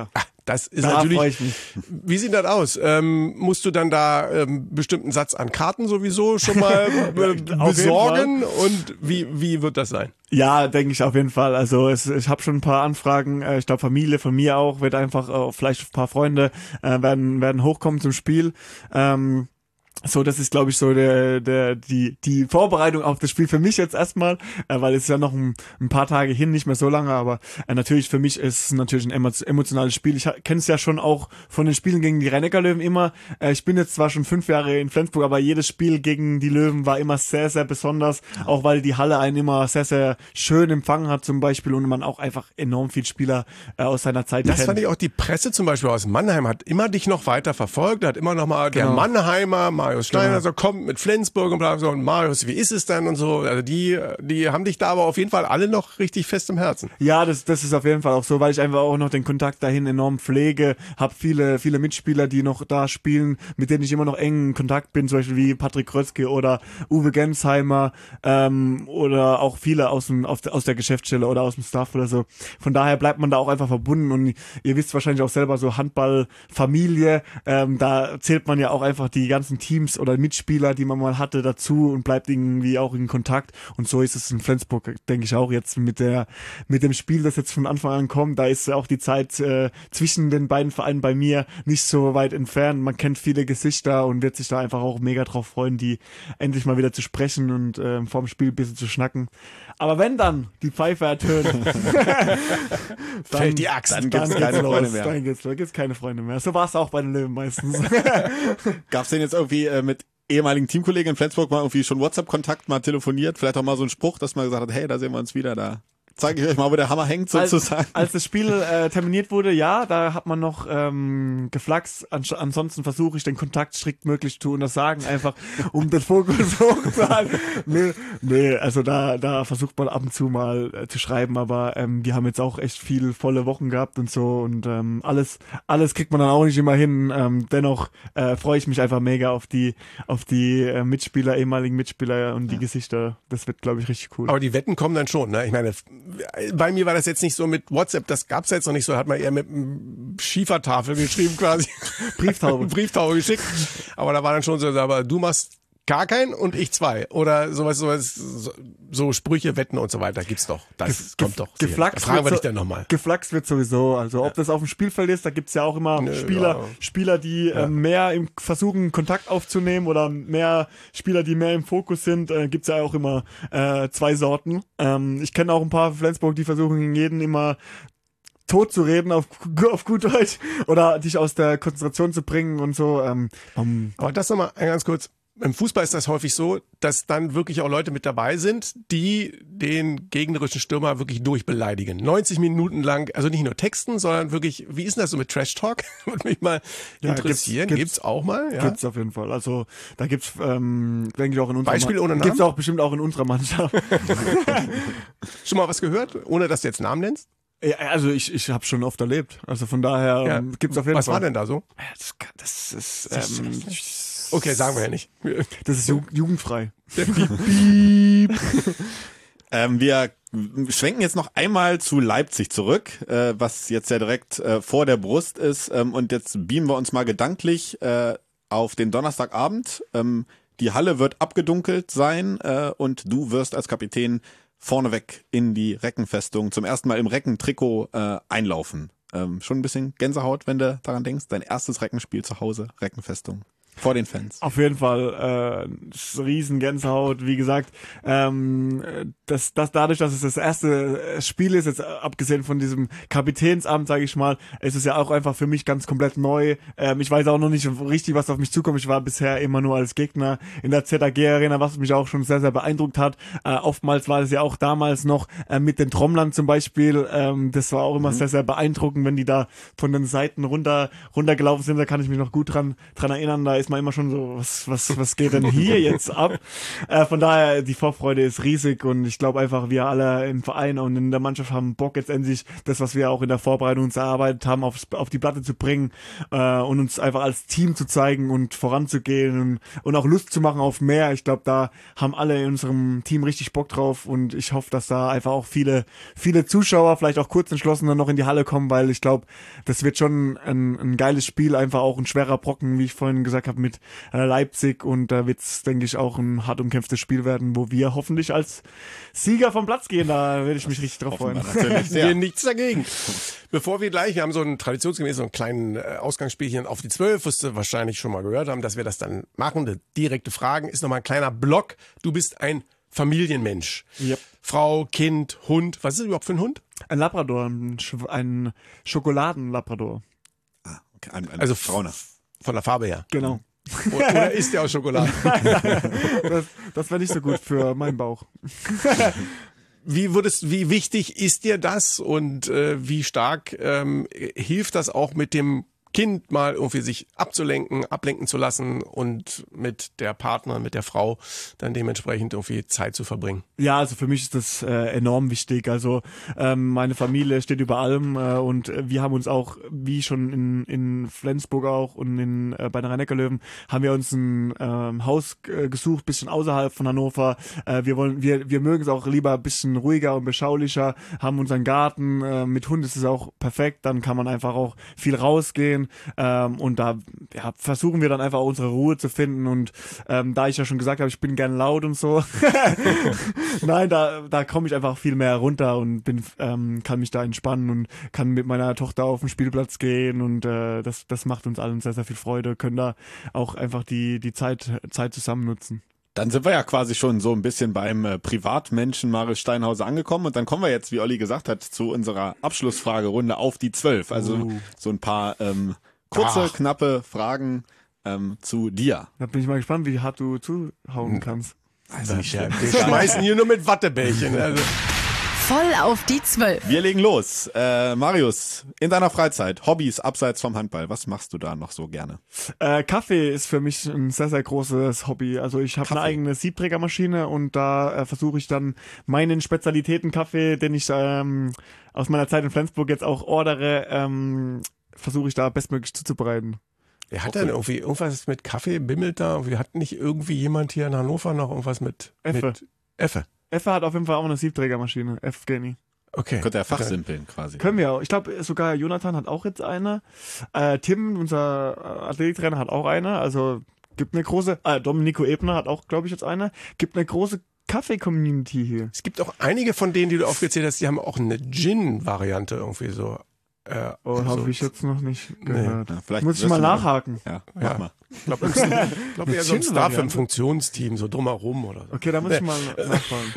Das ist Da natürlich. freu ich mich. Wie sieht das aus? Ähm, musst du dann da ähm, bestimmten Satz an Karten sowieso schon mal äh, Auf jeden besorgen? Und wie, wie wird das sein? Ja, denke ich auf jeden Fall. Also es, ich habe schon ein paar Anfragen. Äh, ich glaube, Familie von mir auch wird einfach, äh, vielleicht ein paar Freunde äh, werden werden hochkommen zum Spiel. Ähm, So, das ist, glaube ich, so der, der, die, die Vorbereitung auf das Spiel für mich jetzt erstmal, äh, weil es ist ja noch ein, ein paar Tage hin, nicht mehr so lange, aber äh, natürlich für mich ist es natürlich ein emo- emotionales Spiel. Ich kenne es ja schon auch von den Spielen gegen die Rhein-Neckar Löwen immer. Äh, ich bin jetzt zwar schon fünf Jahre in Flensburg, aber jedes Spiel gegen die Löwen war immer sehr, sehr besonders, auch weil die Halle einen immer sehr, sehr schön empfangen hat zum Beispiel und man auch einfach enorm viel Spieler äh, aus seiner Zeit Das kennt. fand ich auch, die Presse zum Beispiel aus Mannheim hat immer dich noch weiter verfolgt, hat immer noch mal der Genau. Mannheimer, Marius Steiner, Genau. so kommt mit Flensburg und bla, so, und Marius, wie ist es denn und so. Also die, die haben dich da aber auf jeden Fall alle noch richtig fest im Herzen. Ja, das, das ist auf jeden Fall auch so, weil ich einfach auch noch den Kontakt dahin enorm pflege, habe viele, viele Mitspieler, die noch da spielen, mit denen ich immer noch eng in Kontakt bin, zum Beispiel wie Patrick Krötzke oder Uwe Gensheimer ähm, oder auch viele aus, dem, aus, der, aus der Geschäftsstelle oder aus dem Staff oder so. Von daher bleibt man da auch einfach verbunden und ihr wisst wahrscheinlich auch selber so Handballfamilie, ähm, da zählt man ja auch einfach die ganzen Teams oder Mitspieler, die man mal hatte, dazu und bleibt irgendwie auch in Kontakt. Und so ist es in Flensburg, denke ich auch jetzt mit der mit dem Spiel, das jetzt von Anfang an kommt. Da ist auch die Zeit äh, zwischen den beiden Vereinen bei mir nicht so weit entfernt. Man kennt viele Gesichter und wird sich da einfach auch mega drauf freuen, die endlich mal wieder zu sprechen und äh, vorm Spiel ein bisschen zu schnacken. Aber wenn dann die Pfeife ertönt, dann, Fällt die Axt. Dann dann gibt's geht's keine los. Freunde mehr. Dann geht's los. Gibt's keine Freunde mehr. So war es auch bei den Löwen meistens. Gab's denn jetzt irgendwie äh, mit ehemaligen Teamkollegen in Flensburg mal irgendwie schon WhatsApp-Kontakt, mal telefoniert, vielleicht auch mal so ein Spruch, dass man gesagt hat, hey, da sehen wir uns wieder, da zeige ich euch mal, wo der Hammer hängt sozusagen. Als, als das Spiel äh, terminiert wurde, ja, da hat man noch ähm, geflaxt. Ans- ansonsten versuche ich den Kontakt strikt möglich zu untersagen, einfach um den Fokus hochzuhalten. Nee, nee, also da, da versucht man ab und zu mal äh, zu schreiben, aber ähm, wir haben jetzt auch echt viel volle Wochen gehabt und so und ähm, alles, alles kriegt man dann auch nicht immer hin. Ähm, dennoch äh, freue ich mich einfach mega auf die, auf die äh, Mitspieler, ehemaligen Mitspieler und die Gesichter. Das wird, glaube ich, richtig cool. Aber die Wetten kommen dann schon, ne? Ich meine, bei mir war das jetzt nicht so mit WhatsApp, das gab's jetzt noch nicht so, hat man eher mit einem Schiefertafel geschrieben quasi. Brieftaube. Brieftaube geschickt. Aber da war dann schon so, aber du machst gar keinen und ich zwei. Oder sowas, sowas, so, so Sprüche, Wetten und so weiter gibt's doch. Das Ge- kommt doch. sicher. Geflaxt Da fragen wir wird dich so- dann nochmal. Geflaxt wird sowieso. Also ob das auf dem Spielfeld ist, da gibt's ja auch immer Nö, Spieler, ja. Spieler, die äh, mehr im versuchen, Kontakt aufzunehmen oder mehr Spieler, die mehr im Fokus sind, äh, gibt's ja auch immer äh, zwei Sorten. Ähm, ich kenne auch ein paar Flensburg, die versuchen jeden immer tot zu reden auf, auf gut Deutsch oder dich aus der Konzentration zu bringen und so. Ähm, um, Aber das nochmal ganz kurz. Im Fußball ist das häufig so, dass dann wirklich auch Leute mit dabei sind, die den gegnerischen Stürmer wirklich durchbeleidigen. neunzig Minuten lang, also nicht nur texten, sondern wirklich, wie ist denn das so mit Trash Talk? Würde mich mal Ja, interessieren. gibt's- Gibt's, auch mal? Ja. Gibt's auf jeden Fall. Also da gibt's, ähm, denke ich auch in unserer Beispiel ohne Namen? Gibt's auch bestimmt auch in unserer Mannschaft. Schon mal was gehört, ohne dass du jetzt Namen nennst? Ja, also ich, ich habe schon oft erlebt. Also von daher Ja. ähm, gibt's auf jeden Was Fall. war denn da so? Das, das ist, ähm, Okay, sagen wir ja nicht. das ist ju jugendfrei. Ähm, wir schwenken jetzt noch einmal zu Leipzig zurück, äh, was jetzt ja direkt äh, vor der Brust ist. Ähm, und jetzt beamen wir uns mal gedanklich äh, auf den Donnerstagabend. Ähm, die Halle wird abgedunkelt sein äh, und du wirst als Kapitän vorneweg in die Reckenfestung zum ersten Mal im Reckentrikot äh, einlaufen. Ähm, schon ein bisschen Gänsehaut, wenn du daran denkst. Dein erstes Reckenspiel zu Hause, Reckenfestung. Vor den Fans. Auf jeden Fall äh, riesen Gänsehaut. Wie gesagt, ähm, das, das dadurch, dass es das erste Spiel ist, jetzt abgesehen von diesem Kapitänsamt, sage ich mal, ist es ja auch einfach für mich ganz komplett neu. Ähm, ich weiß auch noch nicht richtig, was auf mich zukommt. Ich war bisher immer nur als Gegner in der Z A G-Arena, was mich auch schon sehr, sehr beeindruckt hat. Äh, oftmals war es ja auch damals noch äh, mit den Trommlern zum Beispiel. Ähm, das war auch immer mhm. sehr, sehr beeindruckend, wenn die da von den Seiten runter runtergelaufen sind. Da kann ich mich noch gut dran, dran erinnern. Da ist erstmal immer schon so, was, was, was geht denn hier jetzt ab? Äh, von daher, die Vorfreude ist riesig und ich glaube einfach, wir alle im Verein und in der Mannschaft haben Bock jetzt endlich, das, was wir auch in der Vorbereitung uns erarbeitet haben, aufs, auf die Platte zu bringen äh, und uns einfach als Team zu zeigen und voranzugehen und, und auch Lust zu machen auf mehr. Ich glaube, da haben alle in unserem Team richtig Bock drauf und ich hoffe, dass da einfach auch viele, viele Zuschauer vielleicht auch kurz entschlossen dann noch in die Halle kommen, weil ich glaube, das wird schon ein, ein geiles Spiel, einfach auch ein schwerer Brocken, wie ich vorhin gesagt habe, mit äh, Leipzig und da wird es, denke ich, auch ein hart umkämpftes Spiel werden, wo wir hoffentlich als Sieger vom Platz gehen. Da werde ich mich richtig drauf freuen. Natürlich sehr. Nichts dagegen. Bevor wir gleich, wir haben so ein traditionsgemäß so einen kleinen äh, Ausgangsspielchen auf die zwölf, wirst du wahrscheinlich schon mal gehört haben, dass wir das dann machen. Die direkte Fragen ist nochmal ein kleiner Block. Du bist ein Familienmensch. Yep. Frau, Kind, Hund. Was ist das überhaupt für ein Hund? Ein Labrador, ein, Sch- ein Schokoladen-Labrador. Ah, okay. Ein, ein Also Brauner. Von der Farbe her. Genau. Oder, oder isst der aus Schokolade? Das, das wäre nicht so gut für meinen Bauch. Wie würdest, wie wichtig ist dir das und äh, wie stark ähm, hilft das auch mit dem Kind mal irgendwie sich abzulenken, ablenken zu lassen und mit der Partnerin, mit der Frau dann dementsprechend irgendwie Zeit zu verbringen? Ja, also für mich ist das äh, enorm wichtig. Also ähm, meine Familie steht über allem äh, und wir haben uns auch, wie schon in, in Flensburg auch und in, äh, bei den Rhein-Neckar-Löwen, haben wir uns ein ähm, Haus äh, gesucht, bisschen außerhalb von Hannover. Äh, wir wollen, wir, wir mögen es auch lieber ein bisschen ruhiger und beschaulicher, haben unseren Garten. Äh, mit Hund ist es auch perfekt, dann kann man einfach auch viel rausgehen. Ähm, und da ja, versuchen wir dann einfach unsere Ruhe zu finden und ähm, da ich ja schon gesagt habe, ich bin gern laut und so, nein, da, da komme ich einfach viel mehr runter und bin, ähm, kann mich da entspannen und kann mit meiner Tochter auf den Spielplatz gehen und äh, das, das macht uns allen sehr, sehr viel Freude, können da auch einfach die, die Zeit, Zeit zusammen nutzen. Dann sind wir ja quasi schon so ein bisschen beim äh, Privatmenschen Marius Steinhauser angekommen und dann kommen wir jetzt, wie Olli gesagt hat, zu unserer Abschlussfragerunde auf die zwölf. Also Uh. so ein paar ähm, kurze, Ach. knappe Fragen ähm, zu dir. Da bin ich mal gespannt, wie hart du zuhauen kannst. Also nicht schlimm. Wir schmeißen hier nur mit Wattebällchen. Also. Voll auf die Zwölf. Wir legen los. Äh, Marius, in deiner Freizeit, Hobbys abseits vom Handball, was machst du da noch so gerne? Äh, Kaffee ist für mich ein sehr, sehr großes Hobby. Also ich habe eine eigene Siebträgermaschine und da äh, versuche ich dann meinen Spezialitäten-Kaffee, den ich ähm, aus meiner Zeit in Flensburg jetzt auch ordere, ähm, versuche ich da bestmöglich zuzubereiten. Wer hat denn irgendwie irgendwas mit Kaffee, bimmelt da? Wir hatten nicht irgendwie jemand hier in Hannover noch irgendwas mit Effe. Mit Effe. Effe hat auf jeden Fall auch eine Siebträgermaschine. Evgeny. Okay. Könnte er fachsimpeln quasi. Können wir auch. Ich glaube, sogar Jonathan hat auch jetzt eine. Äh, Tim, unser äh, Athletiktrainer, hat auch eine. Also gibt eine große, äh, Domenico Ebner hat auch, glaube ich, jetzt eine. Gibt eine große Kaffee-Community hier. Es gibt auch einige von denen, die du aufgezählt hast, die haben auch eine Gin-Variante irgendwie so. Äh, Oh, so. habe ich jetzt noch nicht gehört. Ja, vielleicht Muss ich wirst mal du noch- nachhaken. Ja, mach Ja. mal. Ich glaube, glaub, glaub eher so ein Staff im Funktionsteam, so drumherum oder so. Okay, da muss ich mal nachfragen.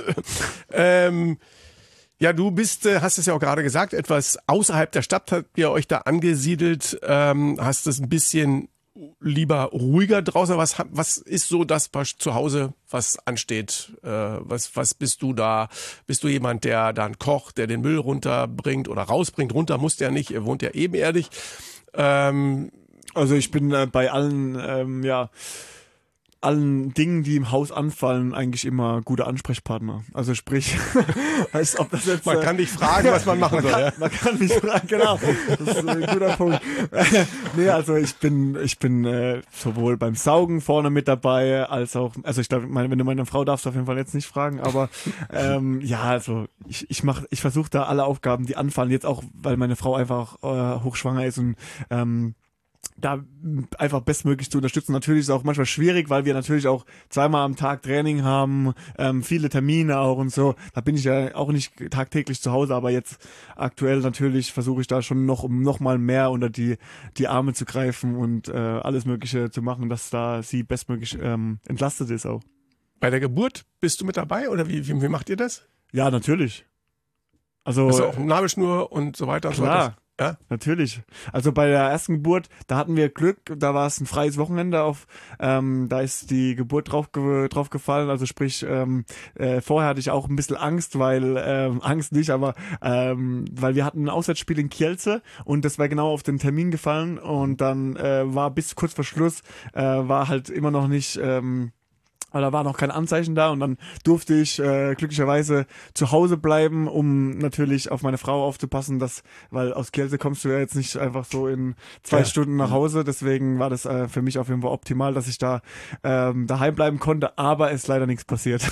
Ähm, ja, du bist, äh, hast es ja auch gerade gesagt, etwas außerhalb der Stadt habt ihr euch da angesiedelt, ähm, hast es ein bisschen lieber ruhiger draußen. Was, ha- was ist so das was zu Hause, was ansteht? Äh, was, was bist du da? Bist du jemand, der dann kocht, der den Müll runterbringt oder rausbringt? Runter muss der nicht, er wohnt ja ebenerdig. Ähm, Also ich bin äh, bei allen, ähm, ja, allen Dingen, die im Haus anfallen, eigentlich immer guter Ansprechpartner. Also sprich, als ob das jetzt... man äh, kann dich fragen, was man machen Man soll. kann, Ja? man kann mich fragen, genau. Das ist ein guter Punkt. Nee, also ich bin, ich bin äh, sowohl beim Saugen vorne mit dabei, als auch, also ich glaube, meine, wenn du meine Frau darfst, auf jeden Fall jetzt nicht fragen, aber ähm, ja, also ich, ich mach, ich versuche da alle Aufgaben, die anfallen, jetzt auch, weil meine Frau einfach äh, hochschwanger ist und ähm, da einfach bestmöglich zu unterstützen. Natürlich ist es auch manchmal schwierig, weil wir natürlich auch zweimal am Tag Training haben, ähm, viele Termine auch und so. Da bin ich ja auch nicht tagtäglich zu Hause, aber jetzt aktuell natürlich versuche ich da schon noch, um noch mal mehr unter die, die Arme zu greifen und äh, alles Mögliche zu machen, dass da sie bestmöglich ähm, entlastet ist auch. Bei der Geburt bist du mit dabei oder wie, wie, wie macht ihr das? Ja, natürlich. Also Hast du auch Nabelschnur und so weiter und so klar. weiter? Ja? Natürlich. Also bei der ersten Geburt, da hatten wir Glück, da war es ein freies Wochenende auf, ähm, da ist die Geburt drauf, drauf gefallen, also sprich, ähm, äh, vorher hatte ich auch ein bisschen Angst, weil, ähm, Angst nicht, aber ähm, weil wir hatten ein Auswärtsspiel in Kielce und das war genau auf den Termin gefallen und dann äh, war bis kurz vor Schluss, äh, war halt immer noch nicht, ähm, aber da war noch kein Anzeichen da und dann durfte ich äh, glücklicherweise zu Hause bleiben, um natürlich auf meine Frau aufzupassen, dass, weil aus Kielce kommst du ja jetzt nicht einfach so in zwei Ja. Stunden nach Hause, deswegen war das äh, für mich auf jeden Fall optimal, dass ich da ähm, daheim bleiben konnte, aber es ist leider nichts passiert.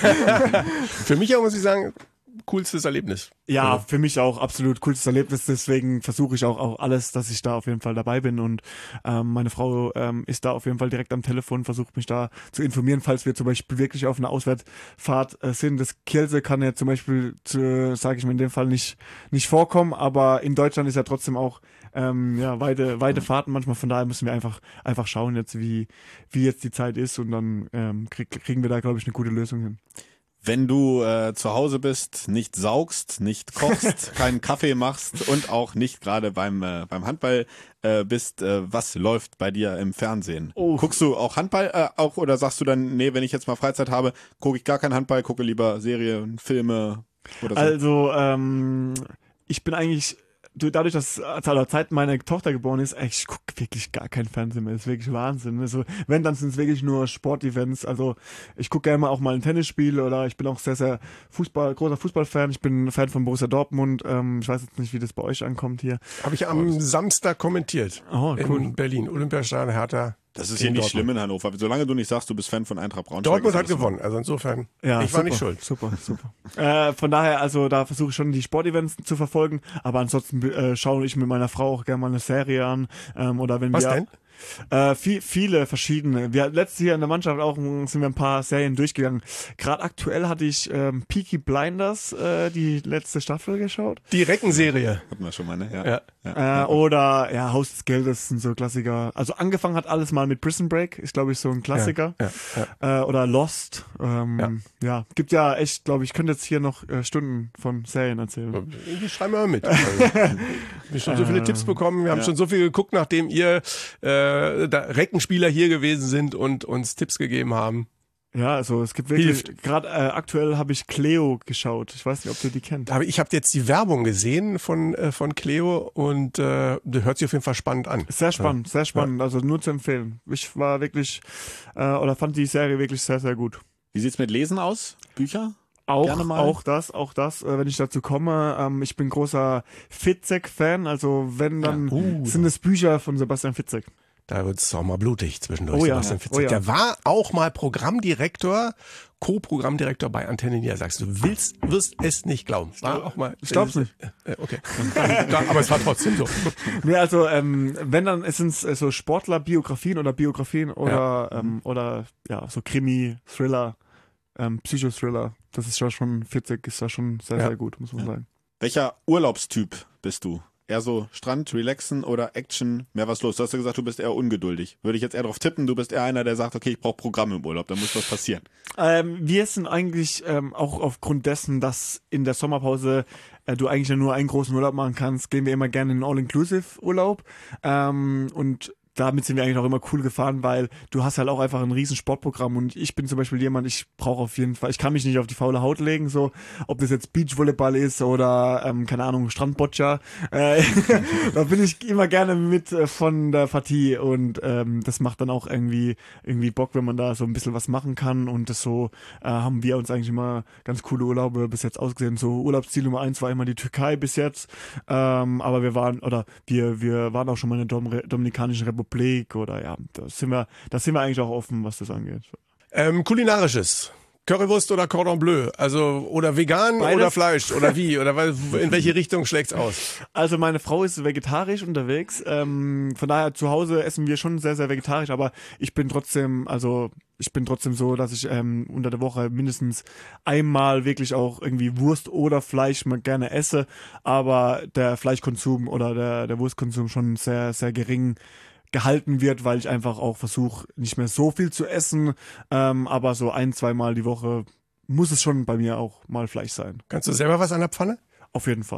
Für mich auch, muss ich sagen, coolstes Erlebnis. Ja, für mich auch absolut cooles Erlebnis, deswegen versuche ich auch, auch alles, dass ich da auf jeden Fall dabei bin und ähm, meine Frau ähm, ist da auf jeden Fall direkt am Telefon, versucht mich da zu informieren, falls wir zum Beispiel wirklich auf einer Auswärtsfahrt äh, sind. Das Kielce kann ja zum Beispiel, sage ich mir in dem Fall, nicht nicht vorkommen, aber in Deutschland ist ja trotzdem auch ähm, ja, weite, weite Fahrten manchmal, von daher müssen wir einfach einfach schauen jetzt, wie, wie jetzt die Zeit ist und dann ähm, krieg, kriegen wir da, glaube ich, eine gute Lösung hin. Wenn du äh, zu Hause bist, nicht saugst, nicht kochst, keinen Kaffee machst und auch nicht gerade beim äh, beim Handball äh, bist, äh, was läuft bei dir im Fernsehen? Oh. Guckst du auch Handball äh, auch oder sagst du dann, nee, wenn ich jetzt mal Freizeit habe, gucke ich gar keinen Handball, gucke lieber Serien, Filme oder so? Also, ähm, ich bin eigentlich, du- dadurch, dass zu der Zeit meine Tochter geboren ist, ey, ich gucke wirklich gar kein Fernsehen mehr. Das ist wirklich Wahnsinn. Also, wenn, dann sind es wirklich nur Sportevents. Also, ich gucke gerne mal auch mal ein Tennisspiel oder ich bin auch sehr, sehr Fußball, großer Fußballfan. Ich bin Fan von Borussia Dortmund. Ähm, ich weiß jetzt nicht, wie das bei euch ankommt hier. Habe ich am Samstag kommentiert. Oh, cool. In Berlin. Olympiastadion, Hertha. Das ist in hier nicht Dortmund. schlimm in Hannover. Solange du nicht sagst, du bist Fan von Eintracht Braunschweig. Dortmund ist hat alles in gewonnen, also insofern, Ja, ich war super, nicht schuld. Super, super. äh, von daher, also da versuche ich schon die Sportevents zu verfolgen, aber ansonsten äh, schaue ich mit meiner Frau auch gerne mal eine Serie an. Ähm, oder wenn Was wir, denn? Äh, viel, viele verschiedene. Wir letztes Jahr in der Mannschaft auch m, sind wir ein paar Serien durchgegangen. Gerade aktuell hatte ich ähm, Peaky Blinders, äh, die letzte Staffel geschaut. Die Reckenserie. Hatten wir schon mal, ne? Ja. Ja. Ja. Äh, oder ja, Haus des Geldes sind so Klassiker. Also angefangen hat alles mal mit Prison Break, ist glaube ich so ein Klassiker. Ja, ja. Äh, oder Lost. Ähm, ja. ja, gibt ja echt, glaube ich, könnte jetzt hier noch äh, Stunden von Serien erzählen. Irgendwie schreiben wir mal mit. Also, wir haben schon so viele Tipps bekommen, wir haben Ja. schon so viel geguckt, nachdem ihr äh, da Reckenspieler hier gewesen sind und uns Tipps gegeben haben. Ja, also es gibt wirklich, Hilft. gerade äh, aktuell habe ich Cleo geschaut. Ich weiß nicht, ob ihr die kennt. Aber ich habe jetzt die Werbung gesehen von, äh, von Cleo und äh, das hört sich auf jeden Fall spannend an. Sehr spannend, sehr spannend, also nur zu empfehlen. Ich war wirklich, äh, oder fand die Serie wirklich sehr, sehr gut. Wie sieht's mit Lesen aus? Bücher? Auch, Gerne mal. auch das, auch das, äh, wenn ich dazu komme. Ähm, ich bin großer Fitzek-Fan, also wenn, dann Ja. Uh. sind es Bücher von Sebastian Fitzek. Da wird es auch mal blutig zwischendurch. Oh ja, Sebastian Fitzek. oh ja. Der war auch mal Programmdirektor, Co-Programmdirektor bei Antenne Niedersachsen. Du willst, wirst es nicht glauben. War auch mal. Ich glaub's nicht. Äh, okay. Da, aber es war trotzdem so. Nee, also ähm, wenn dann sind es äh, so Sportler-Biografien oder Biografien oder ähm, oder ja so Krimi, Thriller, ähm, Psychothriller. Das ist ja schon Fitzek ist ja schon sehr Ja. sehr gut, muss man sagen. Welcher Urlaubstyp bist du? Eher so Strand, Relaxen oder Action, mehr was los? Du hast ja gesagt, du bist eher ungeduldig. Würde ich jetzt eher drauf tippen, du bist eher einer, der sagt, okay, ich brauche Programm im Urlaub, da muss was passieren. Ähm, wir sind eigentlich ähm, auch aufgrund dessen, dass in der Sommerpause äh, du eigentlich ja nur einen großen Urlaub machen kannst, gehen wir immer gerne in einen All-Inclusive-Urlaub ähm, und damit sind wir eigentlich auch immer cool gefahren, weil du hast halt auch einfach ein riesen Sportprogramm und ich bin zum Beispiel jemand, ich brauche auf jeden Fall, ich kann mich nicht auf die faule Haut legen, so, ob das jetzt Beachvolleyball ist oder, ähm, keine Ahnung, Strandboccia, äh, da bin ich immer gerne mit äh, von der Partie und ähm, das macht dann auch irgendwie irgendwie Bock, wenn man da so ein bisschen was machen kann und das so äh, haben wir uns eigentlich immer ganz coole Urlaube bis jetzt ausgesehen. So Urlaubsziel Nummer eins war immer die Türkei bis jetzt, ähm, aber wir waren, oder wir wir waren auch schon mal in der Dom Dominikanischen Republik oder ja, da sind wir, da sind wir eigentlich auch offen, was das angeht. Ähm, kulinarisches. Currywurst oder Cordon Bleu? Also, oder vegan Beides. oder Fleisch? Oder wie? Oder weil- in welche Richtung schlägt's aus? Also meine Frau ist vegetarisch unterwegs, ähm, von daher zu Hause essen wir schon sehr, sehr vegetarisch, aber ich bin trotzdem, also ich bin trotzdem so, dass ich ähm, unter der Woche mindestens einmal wirklich auch irgendwie Wurst oder Fleisch mal gerne esse, aber der Fleischkonsum oder der, der Wurstkonsum schon sehr, sehr gering gehalten wird, weil ich einfach auch versuche, nicht mehr so viel zu essen, ähm, aber so ein, zweimal die Woche muss es schon bei mir auch mal Fleisch sein. Kannst du selber was an der Pfanne? Auf jeden Fall.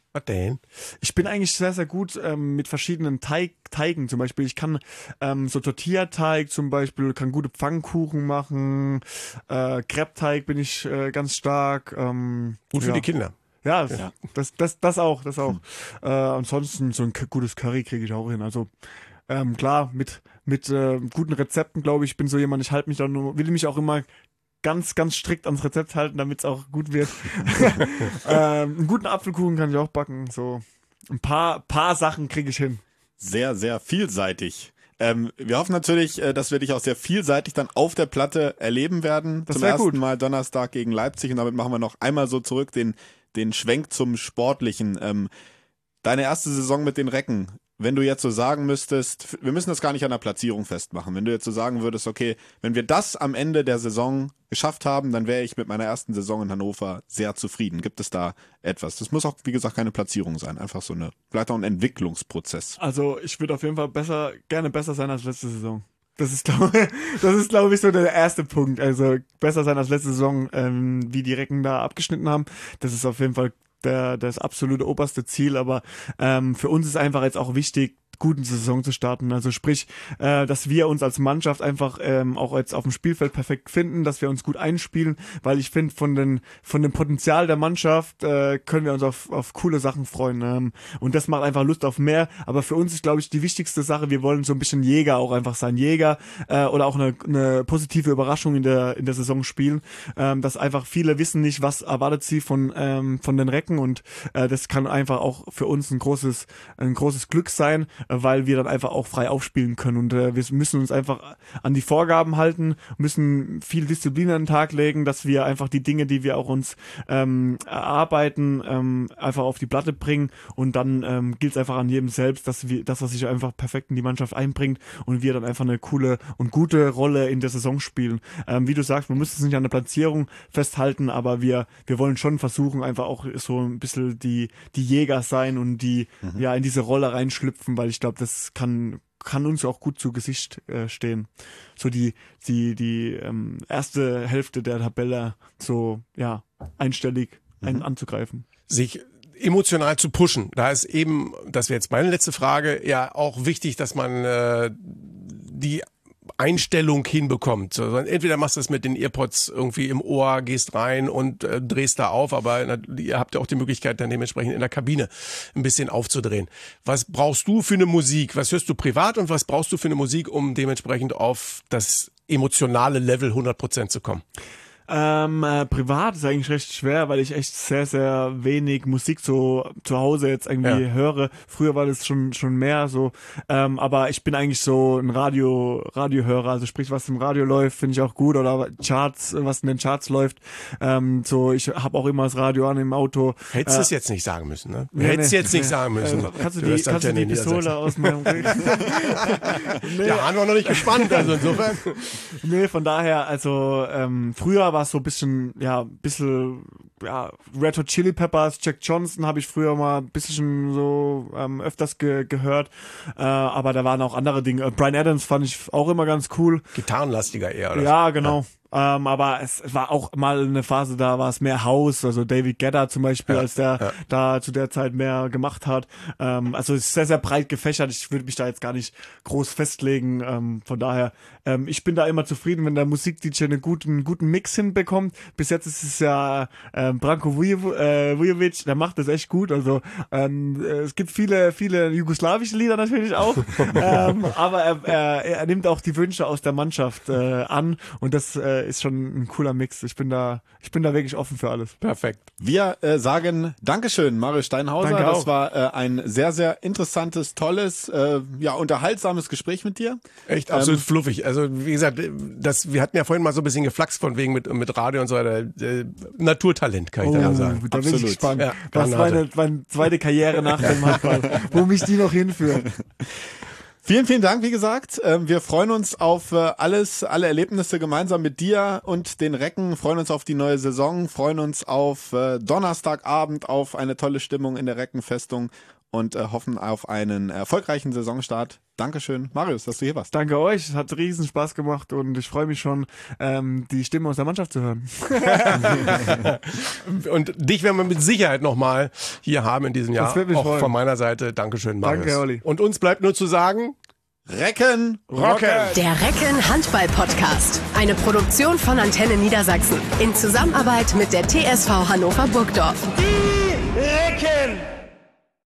Was denn? Ich bin eigentlich sehr, sehr gut ähm, mit verschiedenen Teig, Teigen zum Beispiel. Ich kann ähm, so Tortilla-Teig zum Beispiel, kann gute Pfannkuchen machen, äh, Crepe-Teig bin ich äh, ganz stark. Ähm, Gut für ja. die Kinder. Ja, ja. Das, das, das auch, das auch. Hm. Äh, ansonsten so ein k- gutes Curry kriege ich auch hin. Also ähm, klar, mit, mit äh, guten Rezepten, glaube ich, bin so jemand, ich halte mich da nur, will mich auch immer ganz, ganz strikt ans Rezept halten, damit es auch gut wird. ähm, einen guten Apfelkuchen kann ich auch backen. So ein paar, paar Sachen kriege ich hin. Sehr, sehr vielseitig. Ähm, wir hoffen natürlich, äh, dass wir dich auch sehr vielseitig dann auf der Platte erleben werden. Das Zum wär ersten gut. Mal Donnerstag gegen Leipzig und damit machen wir noch einmal so zurück den, den Schwenk zum Sportlichen. Ähm, deine erste Saison mit den Recken. Wenn du jetzt so sagen müsstest, wir müssen das gar nicht an der Platzierung festmachen, wenn du jetzt so sagen würdest, okay, wenn wir das am Ende der Saison geschafft haben, dann wäre ich mit meiner ersten Saison in Hannover sehr zufrieden. Gibt es da etwas? Das muss auch, wie gesagt, keine Platzierung sein, einfach so eine, vielleicht auch ein Entwicklungsprozess. Also ich würde auf jeden Fall besser, gerne besser sein als letzte Saison. Das ist, glaube das ist, glaube ich, so der erste Punkt. Also besser sein als letzte Saison, ähm, wie die Recken da abgeschnitten haben. Das ist auf jeden Fall der, das absolute oberste Ziel. Aber ähm, für uns ist einfach jetzt auch wichtig, guten Saison zu starten. Also sprich, äh, dass wir uns als Mannschaft einfach ähm, auch jetzt auf dem Spielfeld perfekt finden, dass wir uns gut einspielen, weil ich finde, von den von dem Potenzial der Mannschaft äh, können wir uns auf, auf coole Sachen freuen. Ähm, und das macht einfach Lust auf mehr. Aber für uns ist, glaube ich, die wichtigste Sache, wir wollen so ein bisschen Jäger auch einfach sein. Jäger äh, oder auch eine, eine positive Überraschung in der in der Saison spielen. Ähm, dass einfach viele wissen nicht, was erwartet sie von ähm, von den Recken und äh, das kann einfach auch für uns ein großes ein großes Glück sein, weil wir dann einfach auch frei aufspielen können und äh, wir müssen uns einfach an die Vorgaben halten, müssen viel Disziplin an den Tag legen, dass wir einfach die Dinge, die wir auch uns ähm, erarbeiten, ähm, einfach auf die Platte bringen und dann ähm, gilt es einfach an jedem selbst, dass wir, dass er sich einfach perfekt in die Mannschaft einbringt und wir dann einfach eine coole und gute Rolle in der Saison spielen. Ähm, wie du sagst, wir müssen es nicht an der Platzierung festhalten, aber wir wir wollen schon versuchen, einfach auch so ein bisschen die die Jäger sein und die mhm. ja in diese Rolle reinschlüpfen, weil ich glaube, das kann kann uns auch gut zu Gesicht äh, stehen. So die die die ähm, erste Hälfte der Tabelle so ja einstellig mhm. ein, anzugreifen. Sich emotional zu pushen. Da ist eben, das wäre jetzt meine letzte Frage, ja auch wichtig, dass man äh, die Einstellung hinbekommt. Also entweder machst du das mit den Earpods irgendwie im Ohr, gehst rein und äh, drehst da auf, aber na, ihr habt ja auch die Möglichkeit, dann dementsprechend in der Kabine ein bisschen aufzudrehen. Was brauchst du für eine Musik? Was hörst du privat und was brauchst du für eine Musik, um dementsprechend auf das emotionale Level hundert Prozent zu kommen? Ähm, äh, privat ist eigentlich recht schwer, weil ich echt sehr, sehr wenig Musik so zu Hause jetzt irgendwie ja. höre. Früher war das schon schon mehr so, ähm, aber ich bin eigentlich so ein Radio Radiohörer, also sprich, was im Radio läuft, finde ich auch gut oder Charts, was in den Charts läuft. Ähm, so, ich habe auch immer das Radio an im Auto. Hättest du äh, es jetzt nicht sagen müssen, ne? Nee, Hättest du nee, jetzt nicht nee. sagen müssen. Äh, kannst du, du die, kannst du die Pistole aus meinem nee. Ja, waren wir noch nicht gespannt, also insofern. Nee, von daher, also ähm, früher war es so ein bisschen, ja, ein bisschen, ja, Red Hot Chili Peppers, Jack Johnson habe ich früher mal ein bisschen so ähm, öfters ge gehört, äh, aber da waren auch andere Dinge. Äh, Bryan Adams fand ich auch immer ganz cool. Gitarrenlastiger eher, oder? Ja, genau. Ja. Ähm, aber es war auch mal eine Phase, da war es mehr House, also David Guetta zum Beispiel, ja, als der ja. da zu der Zeit mehr gemacht hat. Ähm, also es ist sehr, sehr breit gefächert. Ich würde mich da jetzt gar nicht groß festlegen. Ähm, von daher, ähm, ich bin da immer zufrieden, wenn der Musik-D J einen guten, guten Mix hinbekommt. Bis jetzt ist es ja ähm, Branko Vujovic, der macht das echt gut. Also ähm, es gibt viele, viele jugoslawische Lieder natürlich auch, ähm, aber er, er, er nimmt auch die Wünsche aus der Mannschaft äh, an und das äh, ist schon ein cooler Mix. Ich bin da, ich bin da wirklich offen für alles. Perfekt. Wir äh, sagen Dankeschön, Mario Steinhauser. Danke das auch. war äh, ein sehr, sehr interessantes, tolles, äh, ja, unterhaltsames Gespräch mit dir. Echt absolut ähm, fluffig. Also wie gesagt, das, wir hatten ja vorhin mal so ein bisschen geflaxt von wegen mit, mit Radio und so weiter. Äh, Naturtalent, kann ich oh, da sagen. Da bin ich gespannt. Ja, was meine, meine zweite Karriere nach dem Handball, wo mich die noch hinführen. Vielen, vielen Dank, wie gesagt. Wir freuen uns auf alles, alle Erlebnisse gemeinsam mit dir und den Recken, freuen uns auf die neue Saison, freuen uns auf Donnerstagabend, auf eine tolle Stimmung in der Reckenfestung und hoffen auf einen erfolgreichen Saisonstart. Dankeschön, Marius, dass du hier warst. Danke euch, es hat riesen Spaß gemacht und ich freue mich schon, ähm, die Stimme aus der Mannschaft zu hören. Und dich werden wir mit Sicherheit nochmal hier haben in diesem Jahr. Das wird mich Auch freuen. von meiner Seite. Dankeschön, Marius. Danke, Olli. Und uns bleibt nur zu sagen, Recken, Rocken! Der Recken Handball Podcast. Eine Produktion von Antenne Niedersachsen. In Zusammenarbeit mit der T S V Hannover Burgdorf. Die Recken!